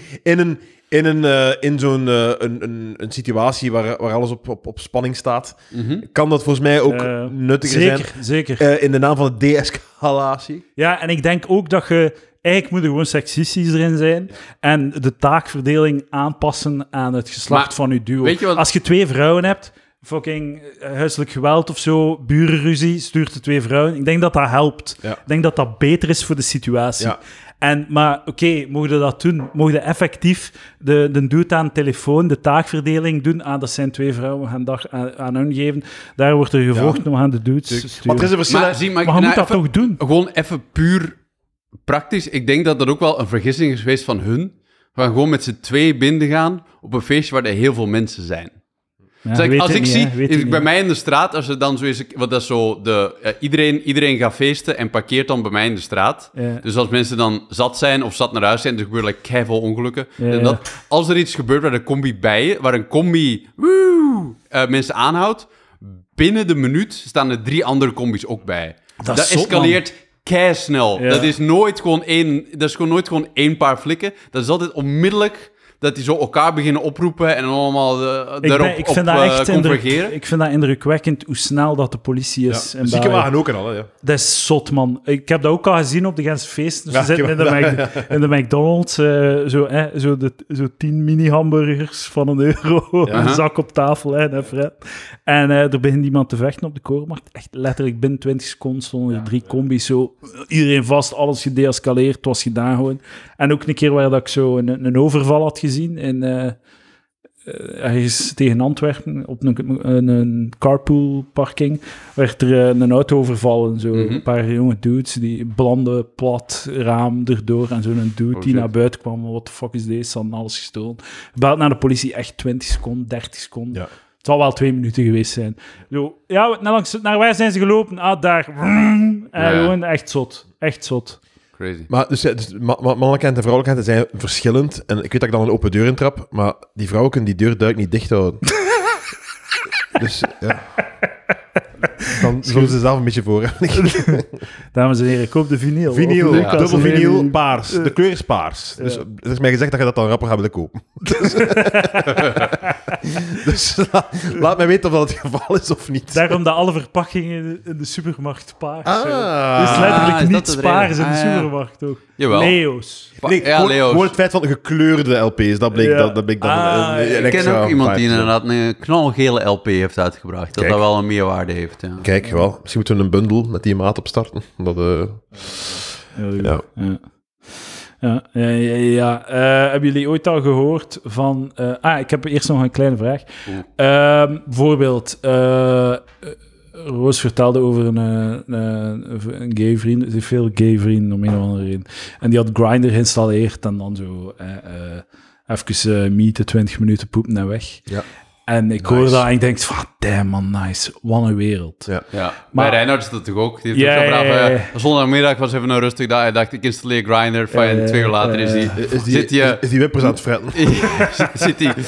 in zo'n een situatie waar alles op spanning staat. Kan dat volgens mij ook nuttiger zijn. Zeker. In de naam van de de-escalatie. Ja, en ik denk ook dat je... Eigenlijk moet er gewoon seksistisch erin zijn en de taakverdeling aanpassen aan het geslacht van je duo. Weet je wat... Als je 2 vrouwen hebt, fucking huiselijk geweld of zo, burenruzie, stuurt de 2 vrouwen. Ik denk dat dat helpt. Ja. Ik denk dat dat beter is voor de situatie. Ja. Maar oké, mogen we dat doen? Mogen we effectief de dude aan de telefoon, de taakverdeling doen? Dat zijn 2 vrouwen, we gaan dat aan hun geven. Daar wordt er gevochten, we gaan de dudes sturen. Maar er is een verschil. Maar je moet dat toch doen? Gewoon even puur praktisch. Ik denk dat dat ook wel een vergissing is geweest van hun. We gaan gewoon met z'n 2 binnen gaan op een feestje waar er heel veel mensen zijn. Ja, dus als ik zie, bij mij in de straat, als er dan zo is, wat dat is zo, iedereen gaat feesten en parkeert dan bij mij in de straat. Ja. Dus als mensen dan zat zijn of zat naar huis zijn, er gebeuren keiveel ongelukken. Ja, en dat, als er iets gebeurt waar een combi mensen aanhoudt, binnen de minuut staan er 3 andere combis ook bij. Dat escaleert keisnel. Ja. Dat is nooit gewoon één paar flikken. Dat is altijd onmiddellijk dat die zo elkaar beginnen oproepen en allemaal daarop convergeren. Ik vind dat indrukwekkend hoe snel dat de politie is. Ja, ziekenwagen ook en al, ja. Dat is zot, man. Ik heb dat ook al gezien op de Gentse feesten. Dus we zitten in de McDonald's, zo 10 mini-hamburgers van €1, een zak op tafel, Fred. En er begint iemand te vechten op de korenmarkt. Echt letterlijk binnen 20 seconden stonden er 3 combis, zo iedereen vast, alles gedeescaleerd, het was gedaan gewoon. En ook een keer waar dat ik zo een overval had gezien ergens tegen Antwerpen op een carpoolparking werd er een auto overvallen. Zo een paar jonge dudes die blanden plat raam erdoor en zo'n dude die naar buiten kwam. What the fuck is deze? Ze hadden alles gestolen. Gebeld naar de politie, echt 20 seconden, 30 seconden. Ja. Het zal wel 2 minuten geweest zijn. Zo, naar waar zijn ze gelopen? Daar. Gewoon echt zot. Echt zot. Crazy. Maar dus mannelijkheid en vrouwelijkheid zijn verschillend. En ik weet dat ik dan een open deur intrap, maar die vrouwen kunnen die deur duidelijk niet dicht houden. Dus ja. Dan zullen ze zelf een beetje voor hebben. Dames en heren, koop de vinyl. Dubbel vinyl, paars. De kleur is paars. Ja. Dus er is mij gezegd dat je dat dan rapper gaat willen kopen. Dus laat mij weten of dat het geval is of niet. Daarom dat alle verpakkingen in de supermarkt paars zijn. Dus letterlijk niets paars in de supermarkt ook. Jawel. Leo's. Leo's. Gewoon het feit van gekleurde LP's, dat bleek dan ik ken ook iemand die inderdaad een knalgele LP heeft uitgebracht. Dat wel een meerwaarde heeft. Ja. Kijk, wel. Misschien moeten we een bundel met die maat opstarten. Hebben jullie ooit al gehoord van... ik heb eerst nog een kleine vraag. Bijvoorbeeld... Roos vertelde over een gay vriend. Ze heeft veel gay vrienden om een of andere reden. En die had Grindr geïnstalleerd en dan zo even mieten, 20 minuten poepen en weg. Ja. En ik hoor dat en ik denk van, damn man, nice. Wat een wereld. Ja. Ja, Maar- bij Reinhard is dat toch ook? Die heeft ook zo braaf... Zondagmiddag was even een rustig dag. Hij dacht, ik installeer Grindr. 2 uur later is die... Is die wippers aan het fretten? zit die...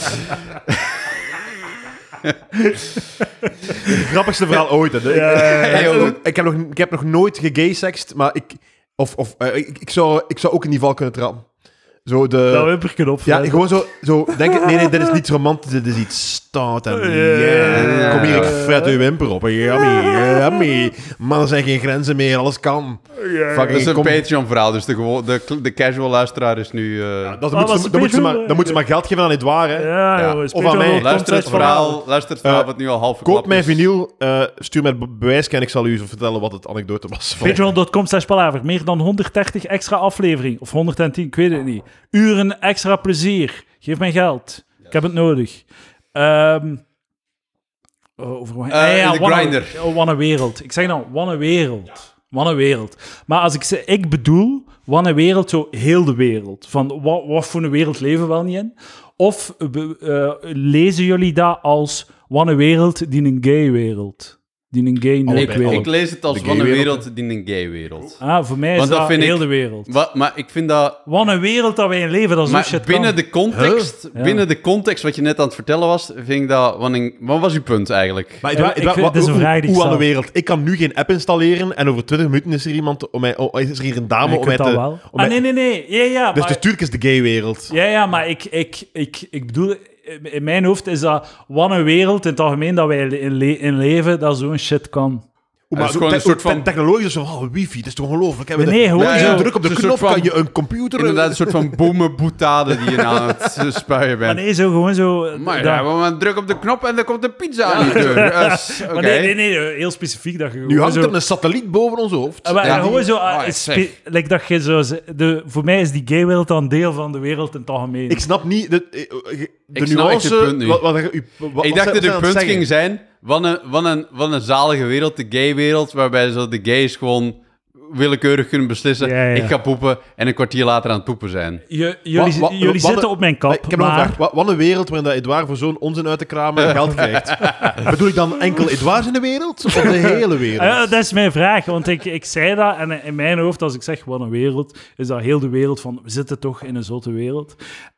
Het grappigste verhaal ooit. Hè. Ik heb nog nooit gegaysext, maar ik zou ook in die val kunnen trappen. Zo Dat wimperken op. Ja, gewoon zo denken, nee, dit is niets romantisch, dit is iets stout en kom hier, ik fret uw wimper op. Yummy. Maar er zijn geen grenzen meer, alles kan. Dat is een Patreon-verhaal, dus de casual luisteraar is nu... Dan moeten ze maar geld geven aan Edouard, hè. Ja, jongens. Of aan mij. Luister het verhaal wat nu al half verklapt Koop mijn is. vinyl, stuur mij het bewijs en ik zal u vertellen wat het anekdote was. Patreon.com/palaver. Meer dan 130 extra afleveringen. Of 110, ik weet het niet. Uren extra plezier. Geef mij geld. Ik heb het nodig. Grindr. Wat een wereld. Ik zeg nou, wat een wereld. Wat een wereld. Maar als ik zeg, ik bedoel, wat een wereld, zo heel de wereld. Van, wat voor een wereld leven we wel niet in? Of lezen jullie dat als, wat een wereld, die een gay wereld? Die een gay wereld. Ik lees het als De van een gay wereld die een gay wereld. Voor mij is Want dat vind heel ik- de wereld. Maar ik vind dat... Wat een wereld dat wij in leven, dat zo Maar shit binnen kan. de context, Ja. binnen de context wat je net aan het vertellen was, vind ik dat... Wat was uw punt eigenlijk? Maar Het is een vraag die ik hoe aan de stel. wereld? Ik kan nu geen app installeren en over 20 minuten is er iemand is er hier een dame Je om mij kunt te... dat wel. om mij- Nee. Ja, Dus maar, natuurlijk is de gay-wereld. ja, maar ik bedoel... In mijn hoofd is dat... Wat een wereld in het algemeen dat wij in leven, dat zo'n shit kan. Maar is gewoon een soort van- technologisch is zo, wifi, dat is toch ongelooflijk? Nee, gewoon Ja, zo. ja. Druk op de Het is een knop, soort van- kan je een computer... Inderdaad, een soort van boemenboetade die je aan het spuien Maar bent. nee, zo gewoon zo... Maar dat- ja, maar druk op de knop en dan komt de pizza aan je deur. Oké. Maar nee, heel specifiek dat je Nu gewoon hangt zo... er een satelliet boven ons hoofd. Maar Ja, gewoon zo... zeg. like dat je zo... Voor mij is die gay-wereld dan deel van de wereld in het algemeen. Ik snap niet de Ik snap echt nuance... het punt nu. Ik dacht dat het punt ging zijn, wat een zalige wereld, de gay-wereld, waarbij zo de gays gewoon willekeurig kunnen beslissen, Ja. ik ga poepen en een kwartier later aan het poepen zijn. Jullie zitten op mijn kap, Ik heb nog een maar... vraag. Wat een wereld waarin dat Edouard voor zo'n onzin uit te kramen geld krijgt. Bedoel ik dan enkel Edouard in de wereld? Of de hele wereld? Dat is mijn vraag, want ik zei dat en in mijn hoofd, als ik zeg wat een wereld, is dat heel de wereld van, we zitten toch in een zotte wereld.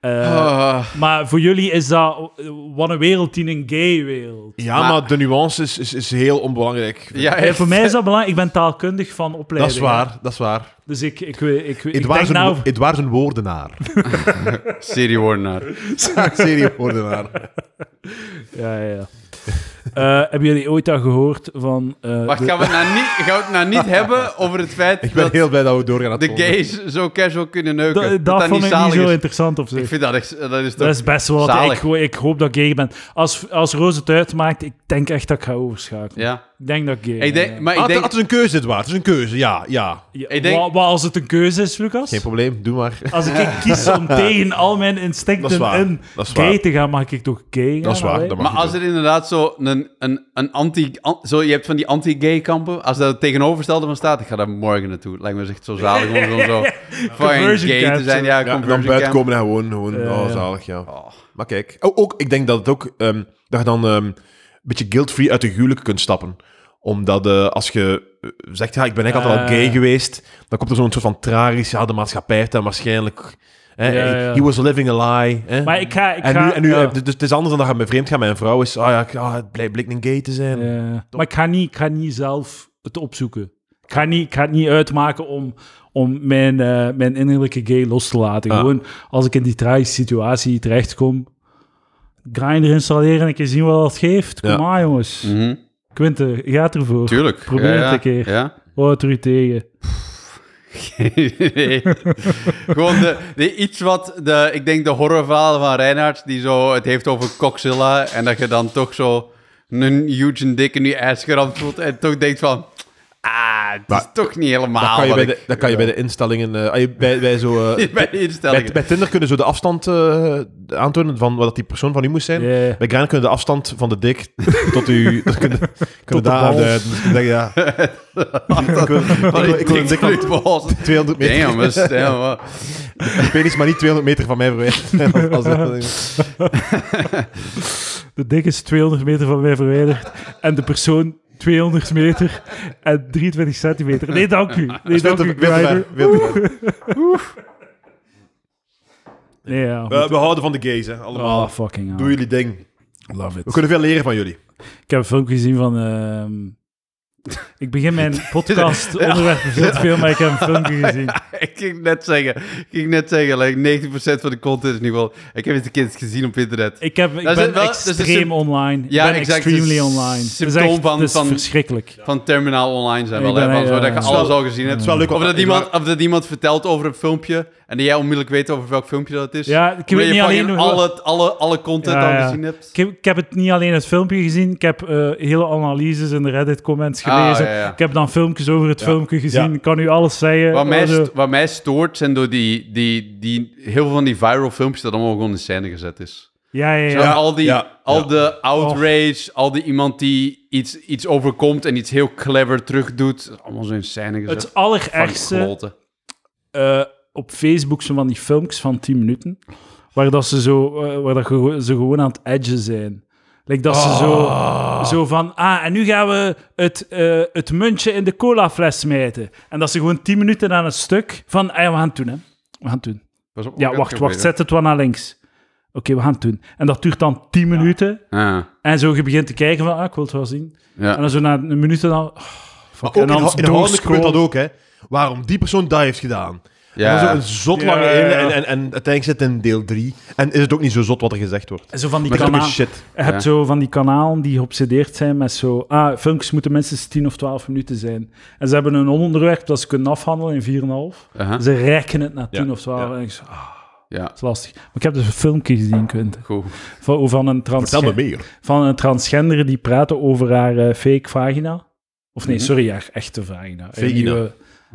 Maar voor jullie is dat wat een wereld in een gay wereld. Ja, maar de nuance is heel onbelangrijk. Ja, Voor mij is dat belangrijk, ik ben taalkundig van opleiding. Dat is waar. Dus ik Edouard denk nou... is een woordenaar. seriewoordenaar. Serie woordenaar. Ja. Hebben jullie ooit al gehoord van... Wacht, gaan we het nou niet hebben over het feit Ik ben dat heel blij dat we doorgaan naar het de volgende. gays zo casual kunnen neuken? Dat vond ik niet zalig zo is? interessant op zich. Ik vind dat echt... Dat is toch Dat is best wel wat. zalig. Ik hoop dat ik gay ben. Als Roos het uitmaakt, ik denk echt dat ik ga overschakelen. Ja. Ik denk dat ik gay Ik denk, ben. maar ik denk... Het is een keuze, Edouard. Het is een keuze, ja. Ja, ik denk- wat als het een keuze is, Lucas? Geen probleem, doe maar. Als ik kies om tegen al mijn Dat is instincten waar. in Dat is gay waar. te gaan, mag ik toch gay gaan? Dat is waar. Allee? Dat mag Maar je als doen. er inderdaad zo een anti... Zo, je hebt van die anti-gay kampen. Als daar het tegenovergestelde van staat, ik ga daar morgen naartoe. Lijkt me echt zo zalig om zo fucking Conversion gay te camp, zijn. zo. Ja, Ja, dan conversion buiten camp. komen en gewoon Ja. zalig, ja. Maar kijk, ook, ik denk dat het ook, dat je dan een beetje guilt-free uit de huwelijk kunt stappen. Omdat als je zegt, ja, ik ben eigenlijk altijd al gay geweest, dan komt er zo'n soort van tragisch, ja, de maatschappij heeft dat waarschijnlijk... Ja. He was living a lie. Hè? Maar ik ga... En nu ja. dus het is anders dan dat je met vreemd gaat met een vrouw is, het blijkt een gay te zijn. Maar ik ga niet zelf het opzoeken. Ik ga het niet uitmaken om mijn innerlijke gay los te laten. Ah. Gewoon, als ik in die tragische situatie terechtkom, Grindr installeren en een keer zien wat dat geeft. Kom Ja. maar, jongens. Mhm. Quinte, gaat ervoor. Tuurlijk. Probeer Ja, het een keer. Ja. Houd er u tegen. Nee. Gewoon iets wat ik denk de horrorverhalen van Reinhard, die zo het heeft over Coxilla en dat je dan toch zo een huge dick in je ass geramd voelt en toch denkt van, het is toch niet helemaal... Dat kan je bij de instellingen... bij zo... bij de instellingen. Bij Tinder kunnen ze de afstand aantonen van wat die persoon van u moest zijn. Yeah. Bij Grindr kunnen de afstand van de dik tot u... Dat kunnen daar aanduiden. Dus ik denk, ja... Ik wil een dik van 200 meter. Damn, Penis, maar niet 200 meter van mij verwijderd. De dik is 200 meter van mij verwijderd. En de persoon 200 meter en 23 centimeter. Nee, dank u. Nee, dank u, Grindr. Nee, ja. We houden van de gays, hè, allemaal. Oh, fucking hell. Doe jullie ding. Love it. We kunnen veel leren van jullie. Ik heb een filmpje gezien van... Ik begin mijn podcast onderwerpen veel te veel, maar ik heb een filmpje gezien. Ik ging net zeggen, like 90% van de content is nu wel... Ik heb het een keer gezien op internet. Ik ben extreem online. Ja, ik ben exact, extremely dus online. symptoom Dat is van- verschrikkelijk. Van terminaal online zijn Ik wel, ben, hè? Zodat je het is alles wel- al gezien hebt. Het is wel leuk, Of dat iemand vertelt over een filmpje en dat jij onmiddellijk weet over welk filmpje dat is. Ja, ik Omdat weet je niet alleen... fucking alle content Ja, al ja. gezien hebt. Ik heb het niet alleen het filmpje gezien, ik heb hele analyses in de Reddit-comments gelezen. Ja. Ik heb dan filmpjes over het filmpje gezien. Ja. Ik kan u alles zeggen. Wat mij stoort zijn door die heel veel van die viral filmpjes dat allemaal gewoon in scène gezet is. Ja. Zo, Ja. al de outrage, al die iemand die iets overkomt en iets heel clever terug doet. Allemaal zo in scène gezet. Het allerergste... Van kloten. op Facebook zo van die filmpjes van 10 minuten, waar dat ze ze gewoon aan het edgen zijn. Like dat ze zo van, en nu gaan we het muntje in de colafles smijten. En dat ze gewoon 10 minuten aan een stuk van, we gaan het doen, hè. We gaan het doen. Pas op, Ja, wacht, zet het wat naar links. Oké, we gaan het doen. En dat duurt dan 10 minuten. Ah, En zo, je begint te kijken van, ik wil het wel zien. ja. En dan zo na een minuut dan... Maar ook inhoudelijk gebeurt doorscrollen. dat ook, hè. Waarom die persoon dat heeft gedaan. Ja. En dan zo een zot lange Ja. en uiteindelijk zit het in deel 3. En is het ook niet zo zot wat er gezegd wordt. En zo van die Maar dat is ook kanalen... shit. Je hebt zo van die kanalen die geobsedeerd zijn met zo... filmpjes moeten minstens 10 of 12 minuten zijn. En ze hebben een onderwerp dat ze kunnen afhandelen in 4,5. Aha. Ze rekken het naar 10 Ja, of 12. ja. En ik zo, Ja, dat is lastig. Maar ik heb dus een filmpje gezien, Quentin. goed. Van een, Vertel me meer. van een transgender die praatte over haar fake vagina. Of nee, Mhm. sorry, haar echte vagina. Haar Vagina. nieuwe-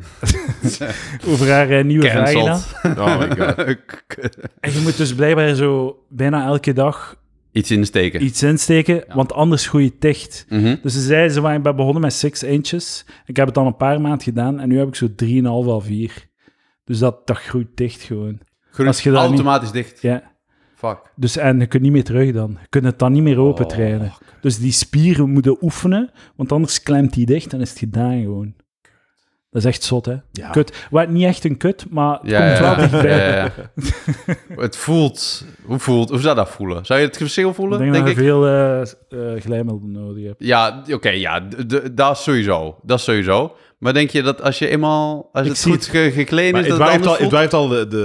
over haar nieuwe vagina. Cancelled. Oh my god. En je moet dus blijkbaar zo bijna elke dag Iets insteken. iets insteken, want anders groeit het dicht. Mhm. Dus ze zei, ze waren begonnen met 6 inches. Ik heb het al een paar maanden gedaan en nu heb ik zo 3,5 à 4. Dus dat groeit dicht gewoon. Groeit Als je dat automatisch dicht. Ja. Fuck. Dus, en je kunt niet meer terug dan. Je kunt het dan niet meer open trainen. Dus die spieren moeten oefenen, want anders klemt die dicht en is het gedaan gewoon. Dat is echt zot, hè? Ja. Kut. Wat niet echt een kut, maar het Ja, komt wel ja. dichtbij. Ja. Het voelt... Hoe zou dat voelen? Zou je het verschil Ik voelen, denk denk dat je ik? veel glijmiddel nodig hebt. Ja, oké, ja. Dat is sowieso. Dat is sowieso. Maar denk je dat als je eenmaal... Als Ik het zie goed gekleed Maar is, dat het anders voelt? heeft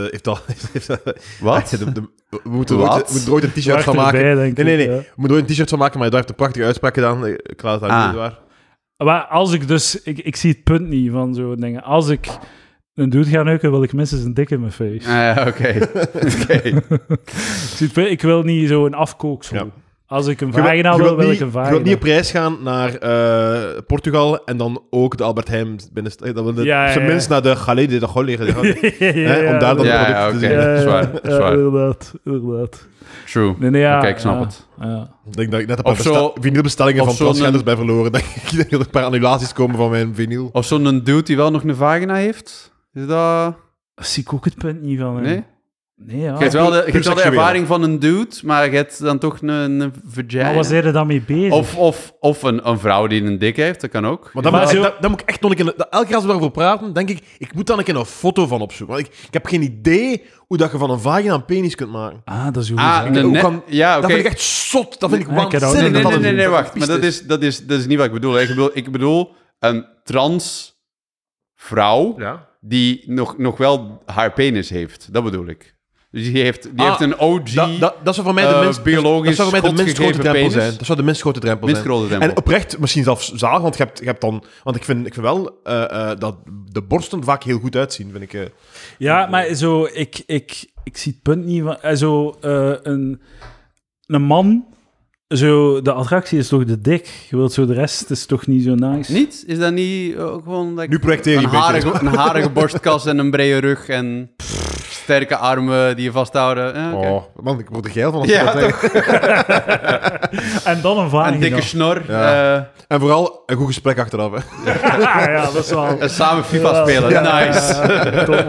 al Wat? We moeten Wat? er ooit een t-shirt van Wacht maken. erbij, denk Nee. ik, ja. We moeten er ooit een t-shirt van maken, maar daar heeft een prachtige uitspraak gedaan. Ik laat het aan jullie waar. Maar als ik dus... Ik zie het punt niet van zo'n dingen. Als ik een dude ga neuken, wil ik minstens een dik in mijn face. Oké. Oké. Ik zie het punt, ik wil niet zo'n afkooksel. Ja. Als ik een Je wilt- vagina je wil, wilt wil niet- ik een Je vagina. wilt niet op reis gaan naar Portugal en dan ook de Albert Heijn binnen. Dan wil Ja, ja, zijn ja. minst naar de Galé de Golle ja, om daar dan Ja, de ja, producten te oké. zien. Dat is waar, dat is waar. Inderdaad. True. Nee, ja, Oké, ik snap ja, het. Ja. Ik denk dat ik net een Of paar zo- vinylbestellingen of van zo'n- transgenders bij verloren. Ik denk dat er een paar annulaties komen van mijn vinyl. Of zo'n dude die wel nog een vagina heeft? Is dat... Daar zie ik ook het punt niet van. hè. Nee? Nee, ja. Je hebt wel de seksueel. ervaring van een dude, maar je hebt dan toch een vagina. Maar waar zijn er dan mee bezig? Of een vrouw die een dik heeft, dat kan ook. Maar dan, Maar moet, zo- dan moet ik echt nog een keer... Elke keer als we daarover praten, denk ik moet dan een keer een foto van opzoeken. Want ik heb geen idee hoe dat je van een vagina een penis kunt maken. Dat is hoe Ah, gezegd. een Hoe kan- ja, oké. Dat vind ik echt zot. Dat vind ik Ja, ik heb dat ook waanzinnig. niet. dat dat Nee, een- wacht. Maar piste dat is niet wat ik bedoel. Ik bedoel een trans vrouw Ja. die nog wel haar penis heeft. Dat bedoel ik. Dus die heeft een OG, Dat zou voor mij de minst, biologisch dat zou voor mij de minst grote godgegeven drempel penis. zijn. Dat zou de minst grote drempel Minst zijn. grote drempel. En oprecht, misschien zelfs zalig, want je hebt dan... Want ik vind wel dat de borsten vaak heel goed uitzien, vind ik. Ja, maar zo, ik zie het punt niet van... een man Zo, de attractie is toch te dik? Je wilt zo de rest, is toch niet zo nice? Niet? Is dat niet gewoon... Like, Nu projecteer je een harige borstkas en een brede rug en sterke armen die je vasthouden. Okay. Oh, man, ik word er geil van als Ja, je dat zegt. En dan een vagina. Een dikke snor. Ja. En vooral een goed gesprek achteraf. Hè. Ja, dat is wel... En samen FIFA spelen. Ja. Nice. Top,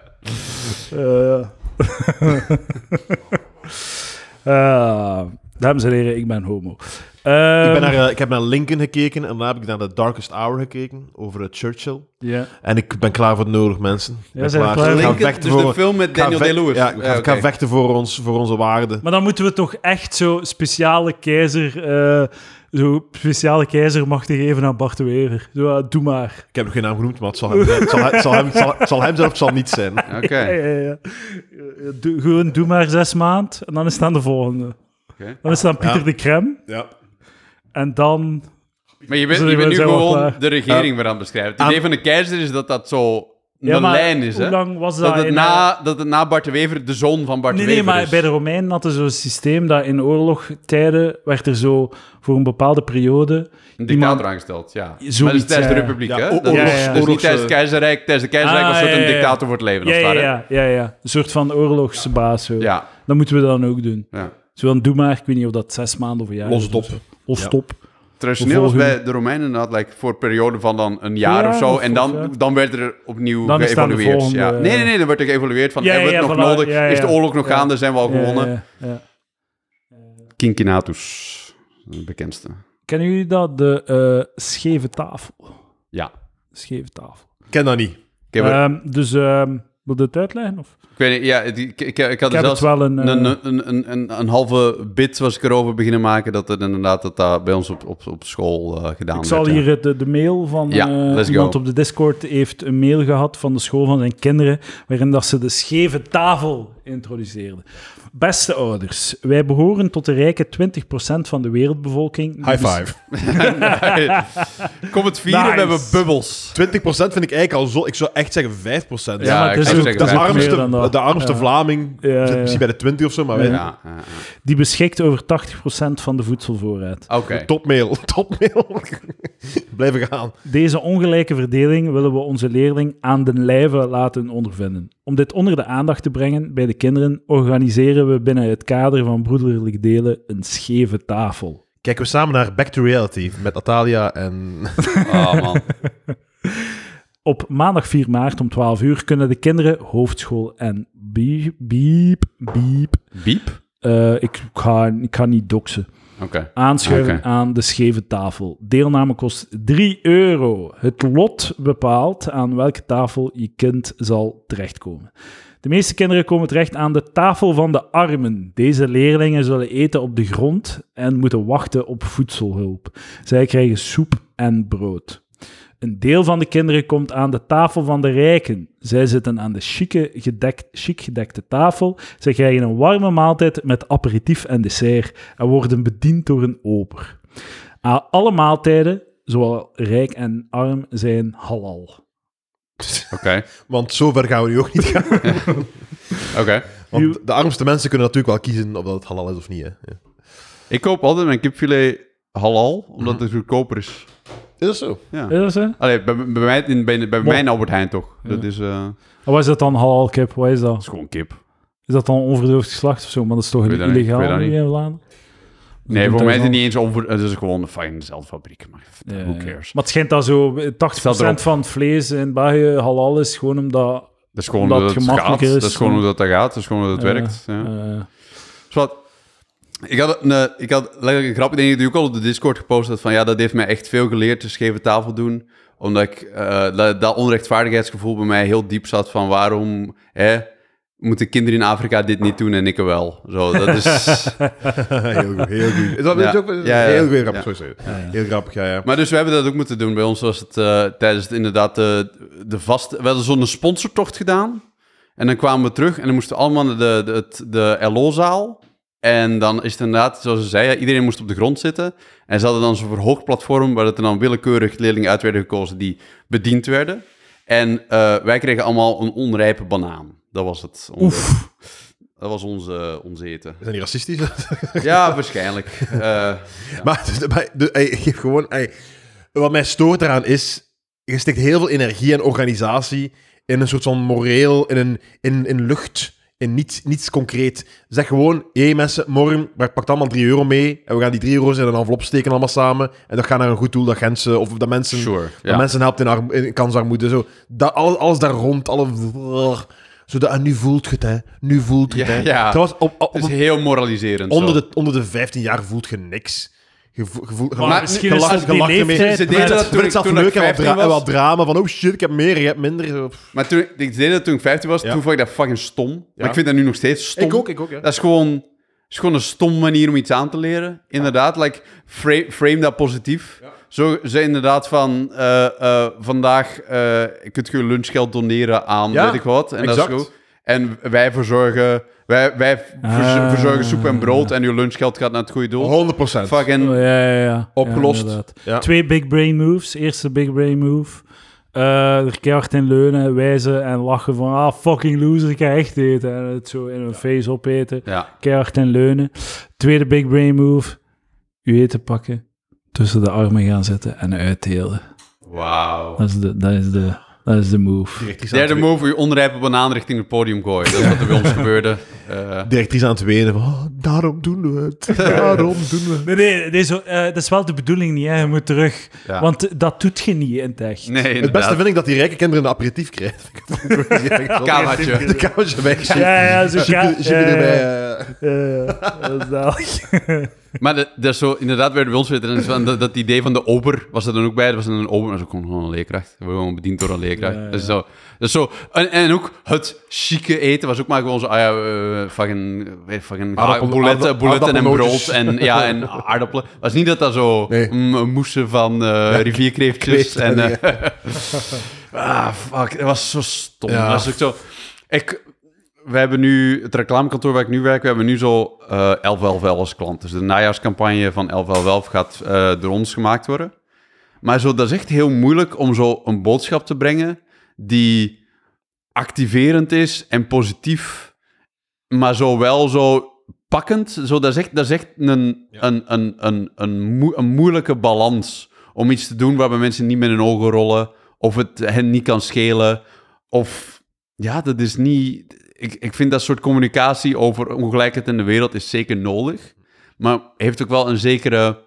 dames en heren, ik ben homo. Ik heb naar Lincoln gekeken en daarna heb ik naar The Darkest Hour gekeken over Churchill. Ja. En ik ben klaar voor het nodig, mensen. Ik ben zijn klaar. klaar. Ik ga Lincoln, vechten dus voor- de film met ik ga Daniel ve- Day-Lewis. Ja, ik ga vechten voor onze waarden. Maar dan moeten we toch echt zo speciale keizermachten geven aan Bart de Wever. Zo, doe maar. Ik heb nog geen naam genoemd, maar het zal hem zijn. Het zal hem zijn of het zal niet zijn. Oké. Ja. Gewoon doe maar 6 maanden en dan is het aan de volgende. Oké. Dan is het aan Pieter Ja. de Krem Ja. en dan... Maar je bent Zijn we nu wel gewoon klaar? de regering weer aan het beschrijven. Het idee van de keizer is dat zo een lijn is, hoe hè? lang was dat? Dat het na Bart de Wever de zoon van Bart de Wever maar is. bij de Romeinen hadden ze zo'n systeem dat in oorlogtijden werd er zo voor een bepaalde periode... Een dictator aangesteld, ja. Zoiets, Maar dat is tijdens de ja. Republiek, Ja, hè? oorlogs- Dat is ja. dus niet oorlogs- tijdens het keizerrijk. Tijdens het keizerrijk was het een dictator voor het leven, als het ware. Ja. Een soort van oorlogsbaas. Zo. Ja. Dat moeten we dan ook doen. Ja. Zo van, doe maar, ik weet niet of dat 6 maanden of een jaar Los is het op. of zo. Los het op. Traditioneel was volgen- bij de Romeinen inderdaad voor een periode van dan een jaar Ja, of zo. of- En dan werd er opnieuw Dan is het aan de geëvalueerd. volgende, Ja. Nee, dan werd er geëvalueerd van, Ja, hebben we het ja, nog voilà, nodig? ja, Is de ja. oorlog nog Ja. gaande? Zijn we al gewonnen? Ja. Quinquinatus, de bekendste. Kennen jullie dat? De scheve tafel. Ja. Scheve tafel. Ik ken dat niet. Ik heb Dus, wil je het uitleggen? Of? Ik weet niet, ja, ik had Ik er heb zelfs het wel een... een halve bit was ik erover beginnen maken, dat het inderdaad dat bij ons op school gedaan Ik zal werd. hier de mail van Ja, let's iemand go. op de Discord heeft een mail gehad van de school van zijn kinderen, waarin dat ze de scheve tafel introduceerden. Beste ouders, wij behoren tot de rijke 20% van de wereldbevolking. High five. Kom het vieren, Nice. we hebben bubbels. 20% vind ik eigenlijk al zo... Ik zou echt zeggen 5%. Ja, maar ik het is zou ook, zeggen het is ook meer dan dat. De armste Ja. Vlaming Ja, zit ja. misschien bij de 20 of zo, maar wij... Ja. Die beschikt over 80% van de voedselvoorraad. Oké. Topmail. Blijven gaan. Deze ongelijke verdeling willen we onze leerling aan den lijve laten ondervinden. Om dit onder de aandacht te brengen bij de kinderen, organiseren we binnen het kader van broederlijk delen een scheve tafel. Kijken we samen naar Back to Reality met Natalia en... Oh, man. Op maandag 4 maart om 12 uur kunnen de kinderen hoofdschool en biep. Biep? Ik ga niet doxen. Oké. Aanschuiven Oké. aan de scheve tafel. Deelname kost €3. Het lot bepaalt aan welke tafel je kind zal terechtkomen. De meeste kinderen komen terecht aan de tafel van de armen. Deze leerlingen zullen eten op de grond en moeten wachten op voedselhulp. Zij krijgen soep en brood. Een deel van de kinderen komt aan de tafel van de rijken. Zij zitten aan de chic gedekte tafel. Zij krijgen een warme maaltijd met aperitief en dessert en worden bediend door een ober. Alle maaltijden, zowel rijk en arm, zijn halal. Oké. Want zover gaan we nu ook niet gaan. Oké. Want de armste mensen kunnen natuurlijk wel kiezen of dat het halal is of niet. Hè. Ja. Ik koop altijd mijn kipfilet halal, omdat het goedkoper is. Is dat zo? Ja. Is dat zo? Allee, bij mijn Albert Heijn toch. Dat is Wat is dat dan, halal kip? Wat is dat? gewoon kip. Is dat dan onverdoofd geslacht of zo? Maar dat is toch Ik weet dat niet. illegaal Ik weet dat nu niet. in Vlaanderen? Nee, voor mij is het niet eens over... Het is gewoon dezelfde fabriek. Maar Ja, who ja. cares? Maar het schijnt dat zo 80% Staat erop. van het vlees in België halal is, gewoon omdat... Dat is gewoon Omdat hoe het dat gaat. gemakkelijker is. Dat is gewoon hoe dat gaat. Dat is gewoon hoe dat werkt. Ja. Dus wat... Ik had letterlijk een grap, ik denk dat ik ook al op de Discord gepost had van ja, dat heeft mij echt veel geleerd, de scheve tafel doen. Omdat ik dat onrechtvaardigheidsgevoel bij mij heel diep zat van waarom moeten kinderen in Afrika dit niet doen en ik wel. Zo, dat is... Heel goed, heel goed. Is dat Ja. ook Ja, ja. heel grappig? Ja. Sorry. Heel grappig, ja. Maar dus we hebben dat ook moeten doen. Bij ons was het tijdens het inderdaad de vaste... We hadden zo'n sponsortocht gedaan. En dan kwamen we terug en dan moesten we allemaal naar de LO-zaal. En dan is het inderdaad, zoals ze zei, iedereen moest op de grond zitten. En ze hadden dan zo'n verhoogd platform waar er dan willekeurig leerlingen uit werden gekozen die bediend werden. En wij kregen allemaal een onrijpe banaan. Dat was het. Oef. Dat was ons eten. Is dat niet racistisch? Ja, waarschijnlijk. Ja. Maar geef gewoon... Wat mij stoort eraan is... Je steekt heel veel energie en organisatie in een soort van moreel, in lucht, in niets concreet. Zeg gewoon, hé mensen, morgen, pak allemaal €3 mee en we gaan die €3 in een envelop steken allemaal samen en dat gaat naar een goed doel, dat Gentse, of dat mensen, mensen helpt in kansarmoede. Zo. Alles daar rond, zodat, en nu voelt je het, hè. Nu voelt je het, hè. Ja. Trouwens, Het is heel moraliserend. onder de 15 jaar voelt je niks. Misschien is het die leeftijd. Ze deden dat toen ik leuk 15 en was. wat drama van, oh shit, ik heb meer, je hebt minder. Zo. Maar toen ik 15 was, toen vond ik dat fucking stom. Maar ik vind dat nu nog steeds stom. Ik ook, ja. Dat is gewoon een stom manier om iets aan te leren. Inderdaad, frame dat positief. Ja. Zo zei inderdaad van, vandaag kunt je lunchgeld doneren aan, weet ik wat. En exact. dat is goed. En wij verzorgen soep en brood en uw lunchgeld gaat naar het goede doel. 100%. Fucking Ja. Opgelost. Ja. 2 big brain moves. Eerste big brain move. Er keihard in leunen, wijzen en lachen van fucking loser, ik ga echt eten. En het zo in hun face opeten. Ja. Keihard in leunen. Tweede big brain move. Uw eten pakken, tussen de armen gaan zitten en uitdelen. Wauw. Dat is de move. Derde move, uw onrijpe banaan richting het podium gooien. Dat is wat er bij ons gebeurde. Directrice aan het wenen van, daarom doen we het. Daarom doen we het. Nee, dat is wel de bedoeling niet, hè. Je moet terug. Ja. Want dat doet je niet in het echt. Nee, Het beste vind ik dat die rijke kinderen een aperitief krijgen. Kamertje. De kamertje weg. Ja, zo Chippy erbij. dat is zalig. Maar dat is zo, inderdaad, werd bij ons weten, dat idee van de ober was er dan ook bij. Dat was dan een ober, maar zo gewoon een leerkracht. We worden gewoon bediend door een leerkracht. Ja. Dat is zo. En ook het chique eten was ook maar gewoon zo, fucking bouletten en brood en aardappelen. Het was niet dat dat zo een moesten van rivierkreeftjes en... fuck, dat was zo stom. Ja. Dat is ook zo... We hebben nu, het reclamekantoor waar ik nu werk, we hebben nu zo 11.11 als klant. Dus de najaarscampagne van 11.11 gaat door ons gemaakt worden. Maar zo, dat is echt heel moeilijk om zo een boodschap te brengen die activerend is en positief, maar zo wel zo pakkend. Zo, dat is echt een moeilijke balans om iets te doen waarbij mensen niet met hun ogen rollen, of het hen niet kan schelen, of... Ja, dat is niet... Ik vind dat soort communicatie over ongelijkheid in de wereld is zeker nodig, maar heeft ook wel een zekere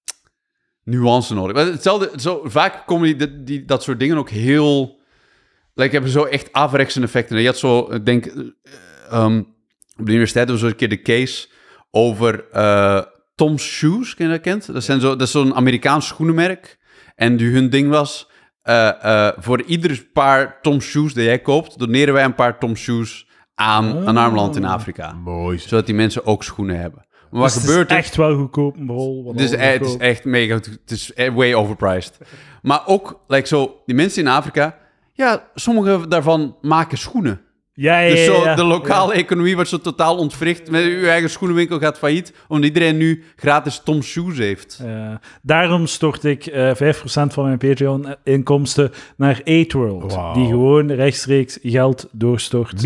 nuance nodig. Hetzelfde, zo, vaak komen dat soort dingen ook heel... hebben zo echt averechtse effecten. Je had zo, ik denk... op de universiteit hebben we zo een keer de case over Tom's Shoes, ken je dat kent? Dat is zo'n Amerikaans schoenenmerk. En hun ding was... voor ieder paar Tom's Shoes dat jij koopt, doneren wij een paar Tom's Shoes aan een arm land in Afrika. Mooi. Zodat die mensen ook schoenen hebben. Maar wat Dus gebeurt het is echt wel goedkoop, een bol. Het is echt mega goed. Het is way overpriced. Maar ook, die mensen in Afrika, ja, sommige daarvan maken schoenen. Ja. Dus de lokale economie wordt zo totaal ontwricht. Met uw eigen schoenenwinkel gaat failliet, omdat iedereen nu gratis Tom's Shoes heeft. Daarom stort ik 5% van mijn Patreon-inkomsten naar 8World. Wow. Die gewoon rechtstreeks geld doorstort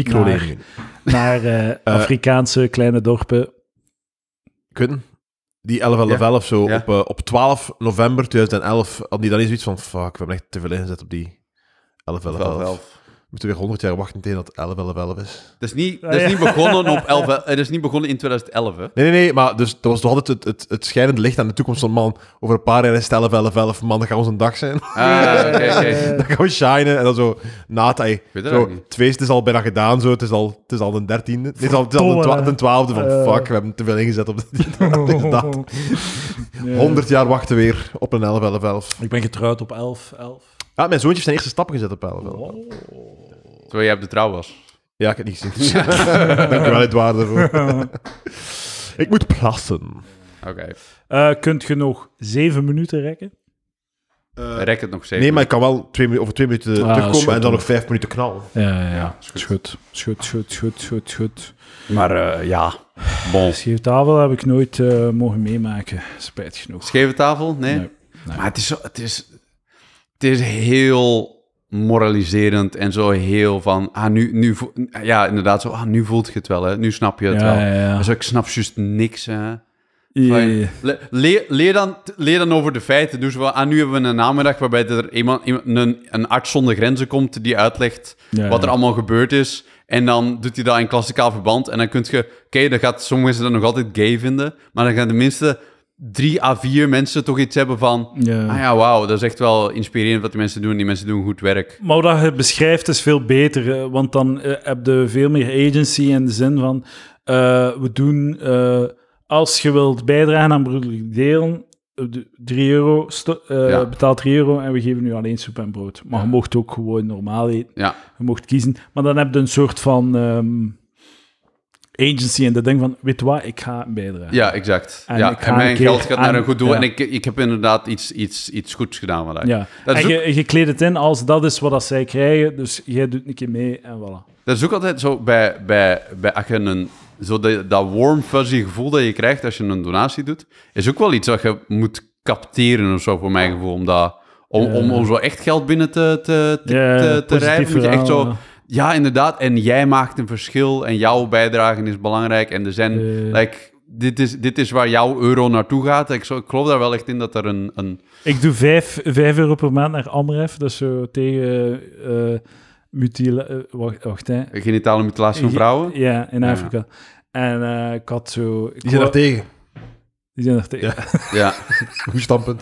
naar Afrikaanse kleine dorpen. Kunnen? Die 11.11 zo op 12 november 2011 had die dan eens zoiets van, fuck, we hebben echt te veel ingezet op die 11.11. We moeten weer 100 jaar wachten tegen dat 11.11 is. Dat is niet begonnen op 11. Het is niet begonnen in 2011, hè? Nee, maar dus, dat was toch altijd het schijnende licht aan de toekomst van man. Over een paar jaar is het 11.11, man, dat gaat onze dag zijn. Okay. Dan gaan we shinen en dan zo na het... Het feest is al bijna gedaan, zo. Het is al de 13e. Het is al de 12e van, fuck, we hebben te veel ingezet op deze dag. 100 jaar wachten weer op een 11.11. Ik ben getrouwd op 11.11. Ja, mijn zoontje heeft zijn eerste stappen gezet op 11.11. Terwijl jij op de trouw was. Ja, ik heb het niet gezien. Dankjewel, Edouard, daarvoor. Ik moet plassen. Oké. Kunt je nog 7 minuten rekken? Rek het nog 7 Nee, maar ik kan wel over 2 minuten terugkomen en dan nog 5 minuten knallen. Ja. Is goed. Maar bon. Scheve tafel heb ik nooit mogen meemaken. Spijt genoeg. Scheve tafel? Nee. Maar het is heel moraliserend en zo heel van... inderdaad, zo, nu voelt je het wel, hè. Nu snap je het wel. Ja. Dus ik snap juist niks, hè. Ja. Leer dan over de feiten. Dus nu hebben we een namiddag waarbij er een arts zonder grenzen komt die uitlegt wat er allemaal gebeurd is. En dan doet hij dat in klassikaal verband. En dan kun je... Oké, dan gaat sommige mensen dat nog altijd gay vinden. Maar dan gaan tenminste 3 à 4 mensen toch iets hebben van... wauw, dat is echt wel inspirerend wat die mensen doen. Die mensen doen goed werk. Maar wat je beschrijft is veel beter. Want dan heb je veel meer agency in de zin van... we doen... als je wilt bijdragen aan broederlijk delen... €3, betaal €3 en we geven nu alleen soep en brood. Maar je mocht ook gewoon normaal eten. Ja. Je mocht kiezen. Maar dan heb je een soort van agency en dat ding van, weet je wat, ik ga bijdragen. Ja, exact. En mijn geld gaat naar een goed doel. Ja. En ik heb inderdaad iets goeds gedaan vandaag. Ja. Dat is en je kleedt het in als dat is wat zij krijgen, dus jij doet een keer mee en voilà. Dat is ook altijd zo bij als je dat warm, fuzzy gevoel dat je krijgt als je een donatie doet, is ook wel iets wat je moet capteren of zo, voor mijn gevoel. Om zo echt geld binnen te rijden, moet je echt zo... Ja, inderdaad. En jij maakt een verschil en jouw bijdrage is belangrijk. En er zijn... Dit is waar jouw euro naartoe gaat. Ik geloof daar wel echt in dat er een... Ik doe €5 per maand naar Amref, dus zo tegen... wacht, hè. Genitale mutilatie van vrouwen? Ja, in Afrika. En ik had zo... Die zijn er tegen. Die zijn er tegen. Ja. Goed standpunt.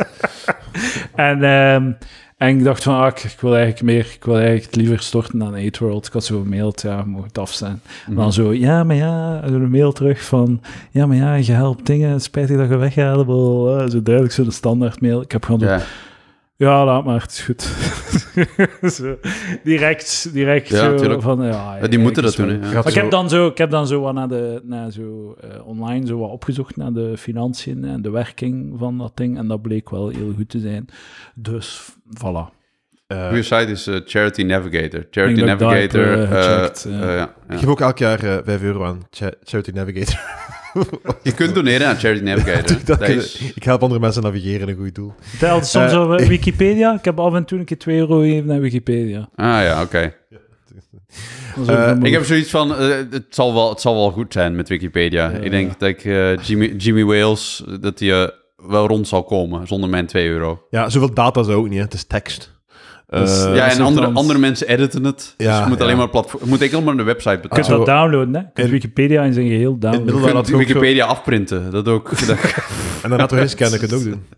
En ik dacht van, ik wil eigenlijk het liever storten dan Aid World. Ik had zo gemaild, moet het af zijn. En dan zo, een mail terug van, je helpt dingen, spijtig dat je weggaat. Zo duidelijk, zo de standaard mail. Ik heb gewoon ja, laat maar, het is goed. Zo, direct zo van... die moeten dat doen, hè. Maar ik heb dan zo wat online zo wat opgezocht naar de financiën en de werking van dat ding. En dat bleek wel heel goed te zijn. Dus, voilà. Goede site is Charity Navigator. Charity Navigator. Ik geef ook elk jaar €5 aan Charity Navigator. Je kunt doneren aan Charity Navigator. Ik help andere mensen navigeren in een goed doel. Soms Wikipedia. Ik heb af en toe een keer €2 gegeven naar Wikipedia. Ah ja, oké. Ik heb zoiets van, het zal wel goed zijn met Wikipedia. Ik denk dat Jimmy Wales, dat hij wel rond zal komen, zonder mijn €2. Ja, zoveel data is ook niet, hè. Het is tekst. En andere mensen editen het. Dus je moet alleen maar je moet enkel maar een website betalen. Je kunt dat downloaden, hè? Je kunt Wikipedia in zijn geheel downloaden. Je kunt Wikipedia afprinten, dat ook. En dan laten we eens scannen, kun je het ook doen.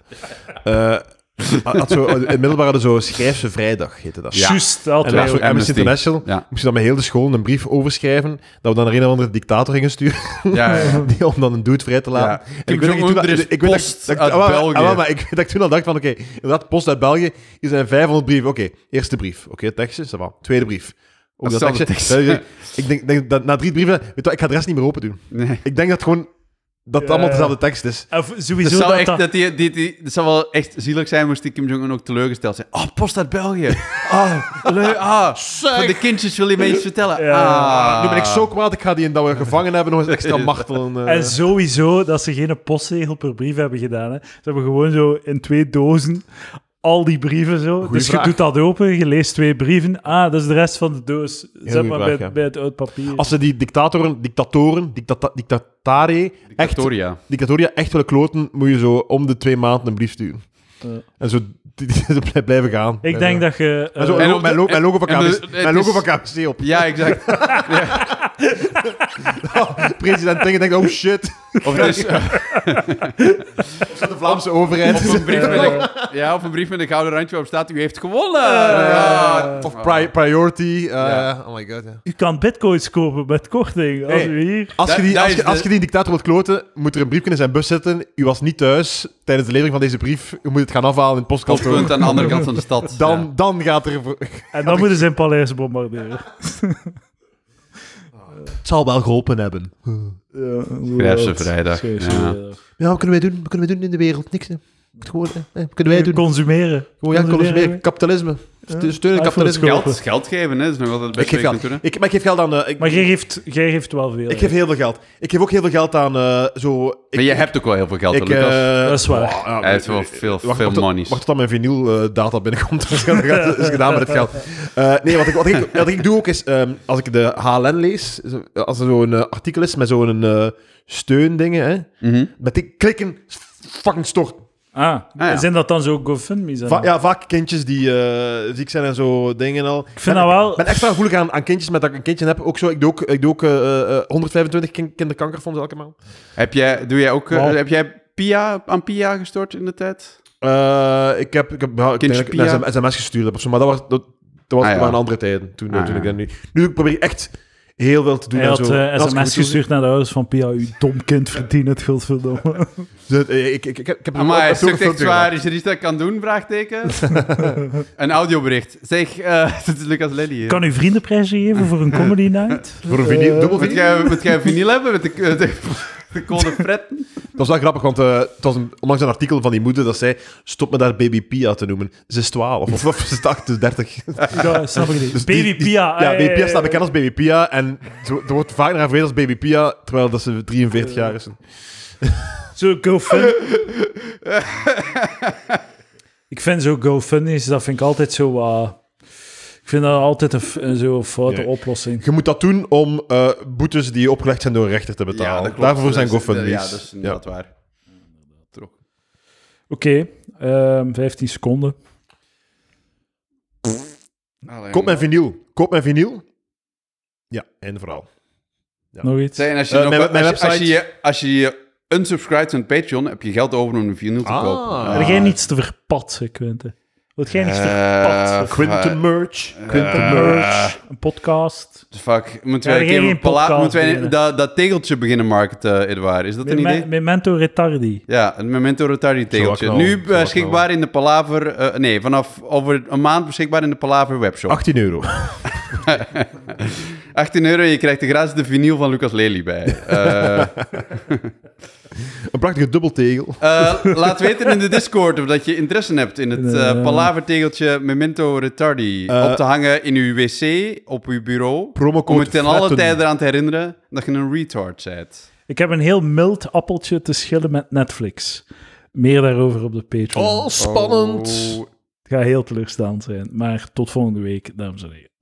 In het middelbaar hadden zo Schrijfse Vrijdag, heette dat. Ja. Juist, en dat zo Amnesty International. Ja. Moest je dan met heel de school een brief overschrijven, dat we dan naar een of andere dictator gingen sturen. Om dan een dude vrij te laten. Ja. Ik weet post uit België. Maar ik weet dat ik toen al dacht van, oké, inderdaad, post uit België. Hier zijn 500 brieven. Oké, eerste brief. Oké, tekstjes, dat wel. Tweede brief. Ook dat tekstje. Ik denk dat na 3 brieven, weet je, ik ga de rest niet meer open doen. Nee. Ik denk dat gewoon... Dat het allemaal dezelfde tekst is. Sowieso het zou wel echt zielig zijn moest die Kim Jong-un ook teleurgesteld zijn. Post uit België. Voor de kindjes wil je me iets vertellen. Nu ben ik zo kwaad, ik ga die dat we gevangen hebben nog eens extra martelen. En sowieso dat ze geen postzegel per brief hebben gedaan. Hè. Ze hebben gewoon zo in 2 dozen al die brieven zo. Goeie dus vraag. je doet dat open, je leest 2 brieven. Dat is de rest van de doos. Zet maar bij het oud papier. Als ze die dictatoria echt willen kloten, moet je zo om de 2 maanden een brief sturen. En zo blijven gaan. Ik denk dat je... Mijn logo van KBC op. Ja, exact. President Dingen denkt, oh shit. Of de Vlaamse overheid. Of een brief met een gouden randje waarop staat, u heeft gewonnen. Of priority. Oh my god. U kan bitcoins kopen met korting. Als je die dictator wilt kloten, moet er een briefje in zijn bus zitten. U was niet thuis tijdens de levering van deze brief. U moet het gaan afhalen in het postkantoor. Aan de andere kant van de stad. Dan gaat er... En dan moeten ze zijn paleis bombarderen. Het zal wel geholpen hebben. Schrijfse Vrijdag. Ja, wat kunnen wij doen in de wereld? Niks, hè. Gewoon, kunnen wij doen? Consumeren. Consumeren. Kapitalisme. Steunen kapitalisme. Geld geven, hè. Dat is nog altijd het beste wat je kunt doen. Maar ik geef geld aan... Maar jij geeft wel veel. Ik geef heel veel geld. Ik geef ook heel veel geld aan Maar je hebt ook wel heel veel geld, Lucas. Dat is waar. Hij heeft wel veel monies. Wacht tot mijn vinyl-data binnenkomt. Dat is gedaan met het geld. Nee, wat ik doe ook is... als ik de HLN lees, als er zo'n artikel is met zo'n steundingen, met die klikken, fucking stort. Zijn dat dan zo GoFundMe's? Vaak kindjes die ziek zijn en zo dingen al. Ik vind dat wel... Ik ben extra gevoelig aan kindjes, met dat ik een kindje heb. Ook zo, ik doe ook 125 kinderkankerfonds elke maand. Heb jij aan Pia gestort in de tijd? Ik heb een sms gestuurd of zo, maar dat waren andere tijden. Toen ik dat nu probeer ik echt heel veel te doen. Hij had sms gestuurd naar de ouders van Pia. Uw dom kind verdient het, godverdomme. Ik heb maar het is echt zwaar. Is er iets dat ik kan doen? Vraagteken. Een audiobericht. Zeg, dit is Lucas Lely hier. Kan u vriendenprijsje geven voor een comedy night? Voor een vinyl, dubbel vinyl? Moet jij een vinyl hebben met de code fretten? Dat was wel grappig, want het was onlangs een artikel van die moeder dat zei: stop me daar Baby Pia te noemen. Ze is 12 of ze is 38. Ja, snap ik niet. Dus Baby Pia. Baby Pia staat bekend als Baby Pia en er wordt vaak naar haar verwezen als Baby Pia, terwijl dat ze 43 jaar is. Zo GoFundMe. Ik vind zo GoFundMe's, dat vind ik altijd zo... ik vind dat altijd een foute oplossing. Je moet dat doen om boetes die opgelegd zijn door een rechter te betalen. Ja, daarvoor zijn GoFundMe's. Ja, dat is inderdaad waar. Oké, 15 seconden. Koop mijn vinyl. Ja, einde verhaal. Ja. Nog iets? Als je unsubscribt aan Patreon, heb je geld over om een vinyl te kopen. Heb jij niets te verpatsen, Quinten? Wilt jij niets te verpatsen? Quinten merch. Een podcast. Fuck. Moeten wij dat tegeltje beginnen marketen, Edouard? Is dat een idee? Memento Retardi. Ja, een Memento Retardi tegeltje. Nu beschikbaar in de Palaver... vanaf over een maand beschikbaar in de Palaver webshop. €18. €18 en je krijgt de gratis de vinyl van Lucas Lely bij. Een prachtige dubbeltegel. Laat weten in de Discord of dat je interesse hebt in het palavertegeltje Memento Retardi op te hangen in uw wc, op uw bureau. Om je ten alle tijde eraan te herinneren dat je een retard bent. Ik heb een heel mild appeltje te schillen met Netflix. Meer daarover op de Patreon. Oh, spannend. Het gaat heel teleurstaand zijn. Maar tot volgende week, dames en heren.